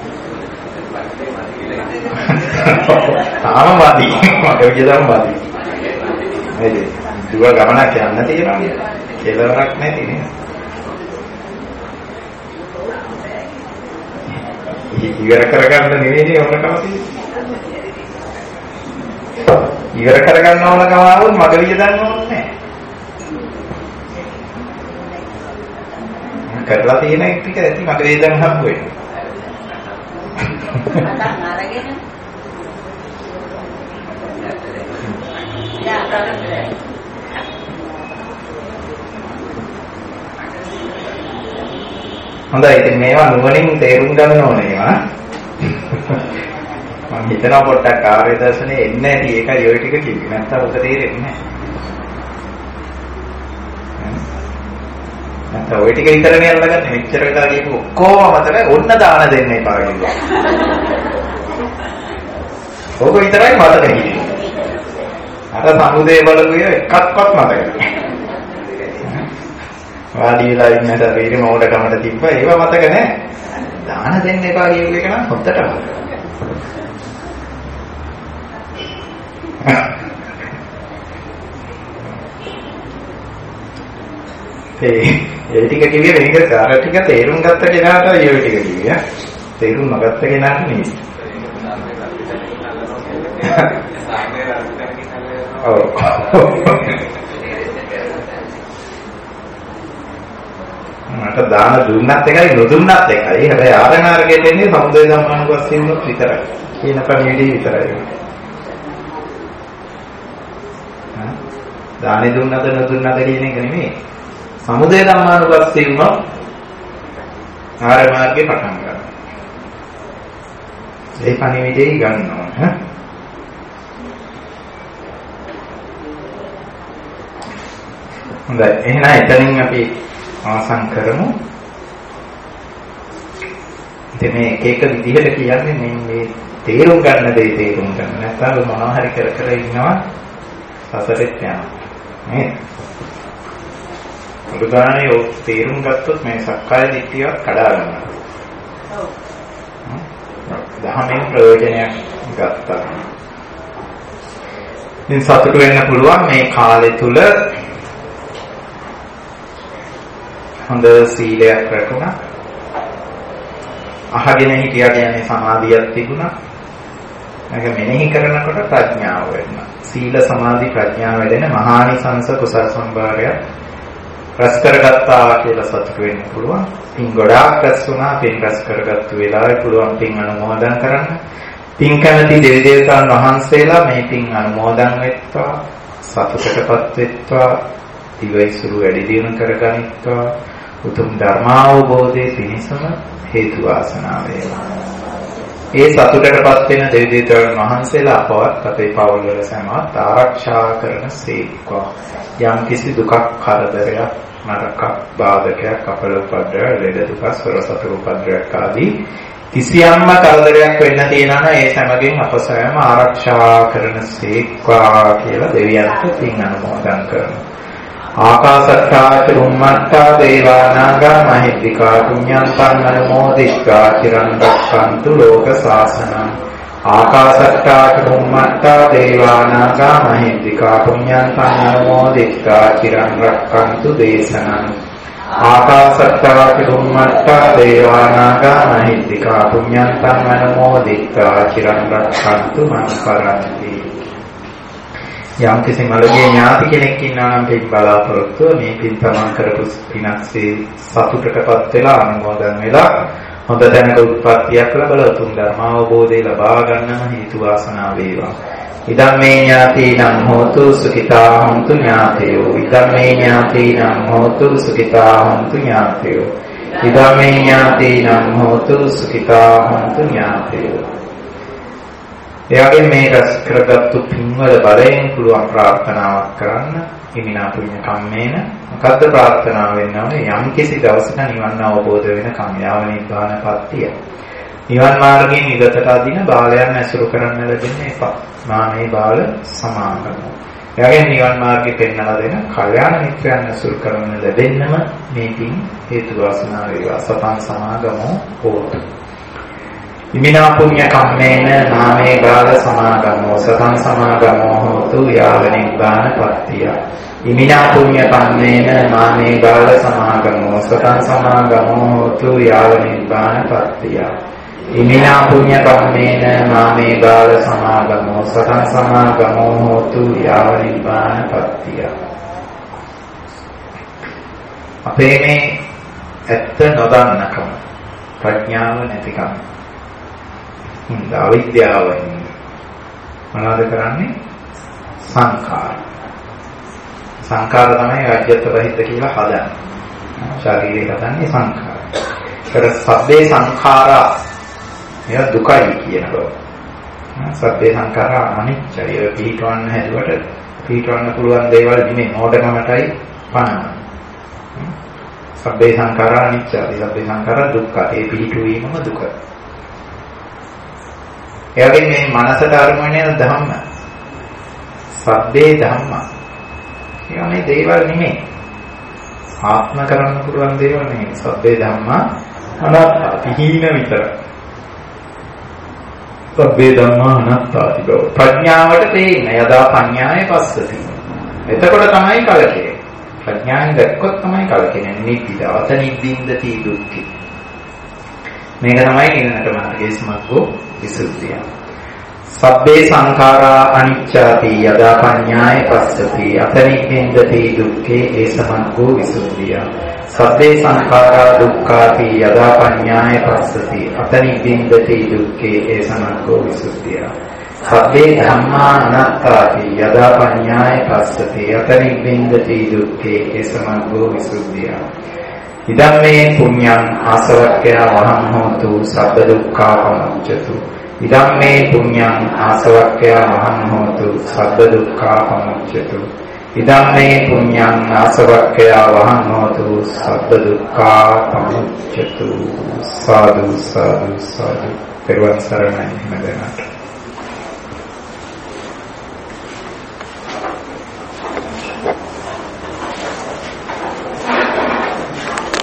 තාම වාදි. මඩ විඳන් වාදි. නේද? දුව ගමනක් යන්න තියෙනවා. කෙලවරක් නැති නේ. ඉවර කරගන්න නෙවෙයි ඕනකම තියෙන්නේ. ඉවර කරගන්න ඕනකම ආවොත් මඩ විඳන් ඕනේ නැහැ. කරලා තියෙන එක ටික ඇති මට වේදන් හම්බ වෙනවා. අතන් අරගෙන යා කරන්නේ. හොඳයි ඉතින් මේවා නුවණින් තේරුම් ගන්න ඕනේ ඒවා. මම හිතනවා පොඩ්ඩක් ආර්ය දර්ශනේ එන්නේ නැති ඒකයි ඔය ටික කිව්වේ. නැත්තම් ඔක තේරෙන්නේ නැහැ. නැත්නම් ඔය ටික විතරනේ අල්ලගන්නේ. මෙච්චර කතා කියපු ඔක්කොම මතක ඔන්න දාන දෙන්න එපා කියලා. ඕක විතරයි මතක හිටියේ. අර සමුදේ බලුවේ එකක්වත් මතක නැහැ. වාඩිලා ඉන්න ශරීරෙ මොඩකමට තිබ්බ ඒව මතක නැහැ. දාන දෙන්න එපා කියපු එක නම් හොද්දට මතක. ඒ ඒ ටික කිව්වේ මේක අර ටික තේරුම් ගත්ත කෙනාට ඒ ටික කිව්වේ. තේරුම් නොගත්ත කෙනාට නෙමෙයි. ඔව්. මට දාන දුන්නත් එකයි නොදුන්නත් එකයි. හැබැයි ආර්ය මාර්ගයට එන්නේ සමුදය ධම්මානුපස්සී වුණොත් විතරයි. කියන පණිවිඩය විතරයි. හා දානි දුන්නද නොදුන්නද කියන එක නෙමෙයි. සමුදය ධම්මානුපස්සී වුණොත් ආර්ය මාර්ගේ පටන් ගන්නවා. ඒ පණිවිඩය ගන්නවා. හා හොඳයි. එහෙනම් එතනින් අපි ආසන් කරමු. ඉතින් මේ එක එක විදිහට කියන්නේ මේ මේ තේරුම් ගන්න දේ තේරුම් ගන්න. නැත්නම් මොනවා හරි කර කර ඉන්නවා සසරෙත් යනවා. නේද? උදාහරණයක් ඔය තේරුම් ගත්තොත් මේ සක්කාය දිට්ඨියක් කඩා ගන්නවා. ඔව්. දහමෙන් ප්‍රයෝජනයක් ගත්තා. ඉතින් සතුට වෙන්න පුළුවන් මේ කාලය තුල හොඳ සීලයක් රැකුණා. අහගෙන හිටියා කියන්නේ සමාධියක් තිබුණා. මේක මෙනෙහි කරනකොට ප්‍රඥාව වෙනවා. සීල සමාධි ප්‍රඥාව වැඩෙන මහානිසංස කුසල සම්භාරය රැස් කරගත්තා කියලා සතුට වෙන්න පුළුවන්. පින් ගොඩාක් රැස් වුණා. පින් රැස් කරගත්තු වෙලාවේ පුළුවන් පින් අනුමෝදන් කරන්න. පින් කැමති දෙවි දේවතාවුන් වහන්සේලා මේ පින් අනුමෝදන් වෙත්වා, සතුටටපත් වෙත්වා, දිවයිසුරු වැඩි දියුණු කරගනිත්වා. උතුම් ධර්මාවබෝධයේ පිණිසම හේතු වාසනා වේවා. ඒ සතුටටපත් වෙන දෙවි දේවතාවුන් වහන්සේලා අපවත් අපේ පවුල් වල සමත් ආරක්ෂා කරන සීක්වා. යම් කිසි දුකක් කරදරයක් නරකක් බාධකයක් අපල උපද්‍රවයක් ලෙඩ දුක සරසතර උපද්‍රවයක් ආදී කිසියම්ම කරදරයක් වෙන්න තියෙනවා නම් ඒ සමගින් අප සෑම ආරක්ෂා කරන සීක්වා කියලා දෙවියන්ට පින් අනුමෝදන් කරනවා. ආකාශත්තා චුම්මත්තා දේවානාගා මහිද්దికා පුඤ්ඤන්තං අනුමෝදිත්වා චිරන් රක්ඛන්තු ලෝක සාසනං. ආකාශත්තා චුම්මත්තා දේවානාගා මහිද්దికා පුඤ්ඤන්තං අනුමෝදිත්වා චිරන් රක්ඛන්තු දේශනං. ආකාශත්තා චුම්මත්තා දේවානාගා මහිද්దికා පුඤ්ඤන්තං අනුමෝදිත්වා චිරන් රක්ඛන්තු මං කරන්ති. යම් කිසි මළගේ ඥාති කෙනෙක් ඉන්නවා නම් පින් බලාපොරොත්තු මේ පින් තමන් කරපු පිනක්සේ සතුටටපත් වෙලා අනුමෝදන් වෙලා හොඳ දැනක උත්පත්තියක් ලැබලා උතුම් ධර්ම අවබෝධය ලබා ගන්නම හේතු වාසනා වේවා. ඉදම් මේ ඥාතිනම් හෝතු සුඛිතා හොන්තු ඥාතයෝ. ඉදම් මේ ඥාතිනම් හෝතු සුඛිතා හොන්තු ඥාතයෝ. ඉදම් මේ ඥාතිනම් හෝතු සුඛිතා හොන්තු ඥාතයෝ. එයාගේ මේ රැස් කරගත්තු පින්වල බලයෙන් පුළුවන් ප්‍රාර්ථනාවක් කරන්න. හිමිනා පුණ්‍ය කම්මේන මොකද්ද ප්‍රාර්ථනාව වෙන්නේ? යම් කිසි දවසක නිවන් අවබෝධ වෙන කම්යාව නිබ්බාන පත්තිය. නිවන් මාර්ගයෙන් ඉවතට අදින බාලයන් ඇසුරු කරන්න ලැබෙන්නේ එපා. මානේ බාල සමාගම. එයාගේ නිවන් මාර්ගේ පෙන්වලා දෙන කල්යාණ මිත්‍රයන් ඇසුරු කරන්න ලැබෙන්නම මේ පින් හේතු වාසනා වේවා. සතන් සමාගමෝ හෝතු. ඉමිනා පුඤ්ඤ කම්මේන නාමේ බාල සමාගමෝ සතං සමාගමෝ හෝතු යාව නිබ්බාන පත්තිය. ඉමිනා පුඤ්ඤ කම්මේන නාමේ බාල සමාගමෝ සතං සමාගමෝ හෝතු යාව නිබ්බාන පත්තිය. ඉමිනා පුඤ්ඤ කම්මේන නාමේ බාල සමාගමෝ සතං සමාගමෝ හෝතු යාව නිබ්බාන පත්තිය. අපේ මේ ඇත්ත නොදන්නකම ප්‍රඥාව නැතිකම අවිද්‍යාවෙන් මොනවද කරන්නේ? සංඛාර. සංඛාර තමයි රාජ්‍යත්ව රහිත කියලා හදන්නේ. ශරීරය හදන්නේ සංඛාර. ඒතර සබ්බේ සංඛාරා එය දුකයි කියන බව. සබ්බේ සංඛාරා අනිච්චය. පිටවන්න හැදුවට පිටවන්න පුළුවන් දේවල් නෙමෙයි මොඩකමටයි පණවන්නේ. සබ්බේ සංඛාරා අනිච්චය. සබ්බේ සංඛාරා දුක්ඛ. ඒ පිටුවීමම දුක. එයාගේ මේ මනසට අරමුණේ ධම්ම. සබ්බේ ධම්ම. ඒවා මේ දේවල් නෙමෙයි. ආත්ම කරන්න පුළුවන් දේවල් නෙමෙයි. සබ්බේ ධම්ම අනාත්ම පිහින විතර. සබ්බේ ධම්ම අනාත්තාති බව. ප්‍රඥාවට තේින්න. යදා පඤ්ඤාය පස්සති. එතකොට තමයි කලකිරෙන්නේ. ප්‍රඥාවෙන් දැක්කොත් තමයි කලකිරෙන්නේ. නිබ්බිද. අත නිබ්බින්දති දුක්ඛි. මේක තමයි නිවනට මාර්ගයේ සමග්ගෝ විසුද්ධිය. සබ්බේ සංඛාරා අනිච්චාති යදා පඤ්ඤාය පස්සති අතනික්ඛේන්දති දුක්ඛේ ඒ සමග්ගෝ විසුද්ධිය. සබ්බේ සංඛාරා දුක්ඛාති යදා පඤ්ඤාය පස්සති අතනික්ඛේන්දති දුක්ඛේ ඒ සමග්ගෝ විසුද්ධිය. සබ්බේ ධම්මා අනාත්තාති යදා පඤ්ඤාය පස්සති අතනික්ඛේන්දති දුක්ඛේ ඒ සමග්ගෝ විසුද්ධිය. ඉදම් මේ පුඤ්ඤං ආසවක්ඛය වහං හෝතු සබ්බ දුක්ඛා පමුච්ඡතු. ඉදම් මේ පුඤ්ඤං ආසවක්ඛය වහං හෝතු සබ්බ දුක්ඛා පමුච්ඡතු. ඉදම් මේ පුඤ්ඤං ආසවක්ඛය වහං හෝතු සබ්බ දුක්ඛා පමුච්ඡතු. සාදු සාදු සාදු. පෙරවන් සරණයි මදනට.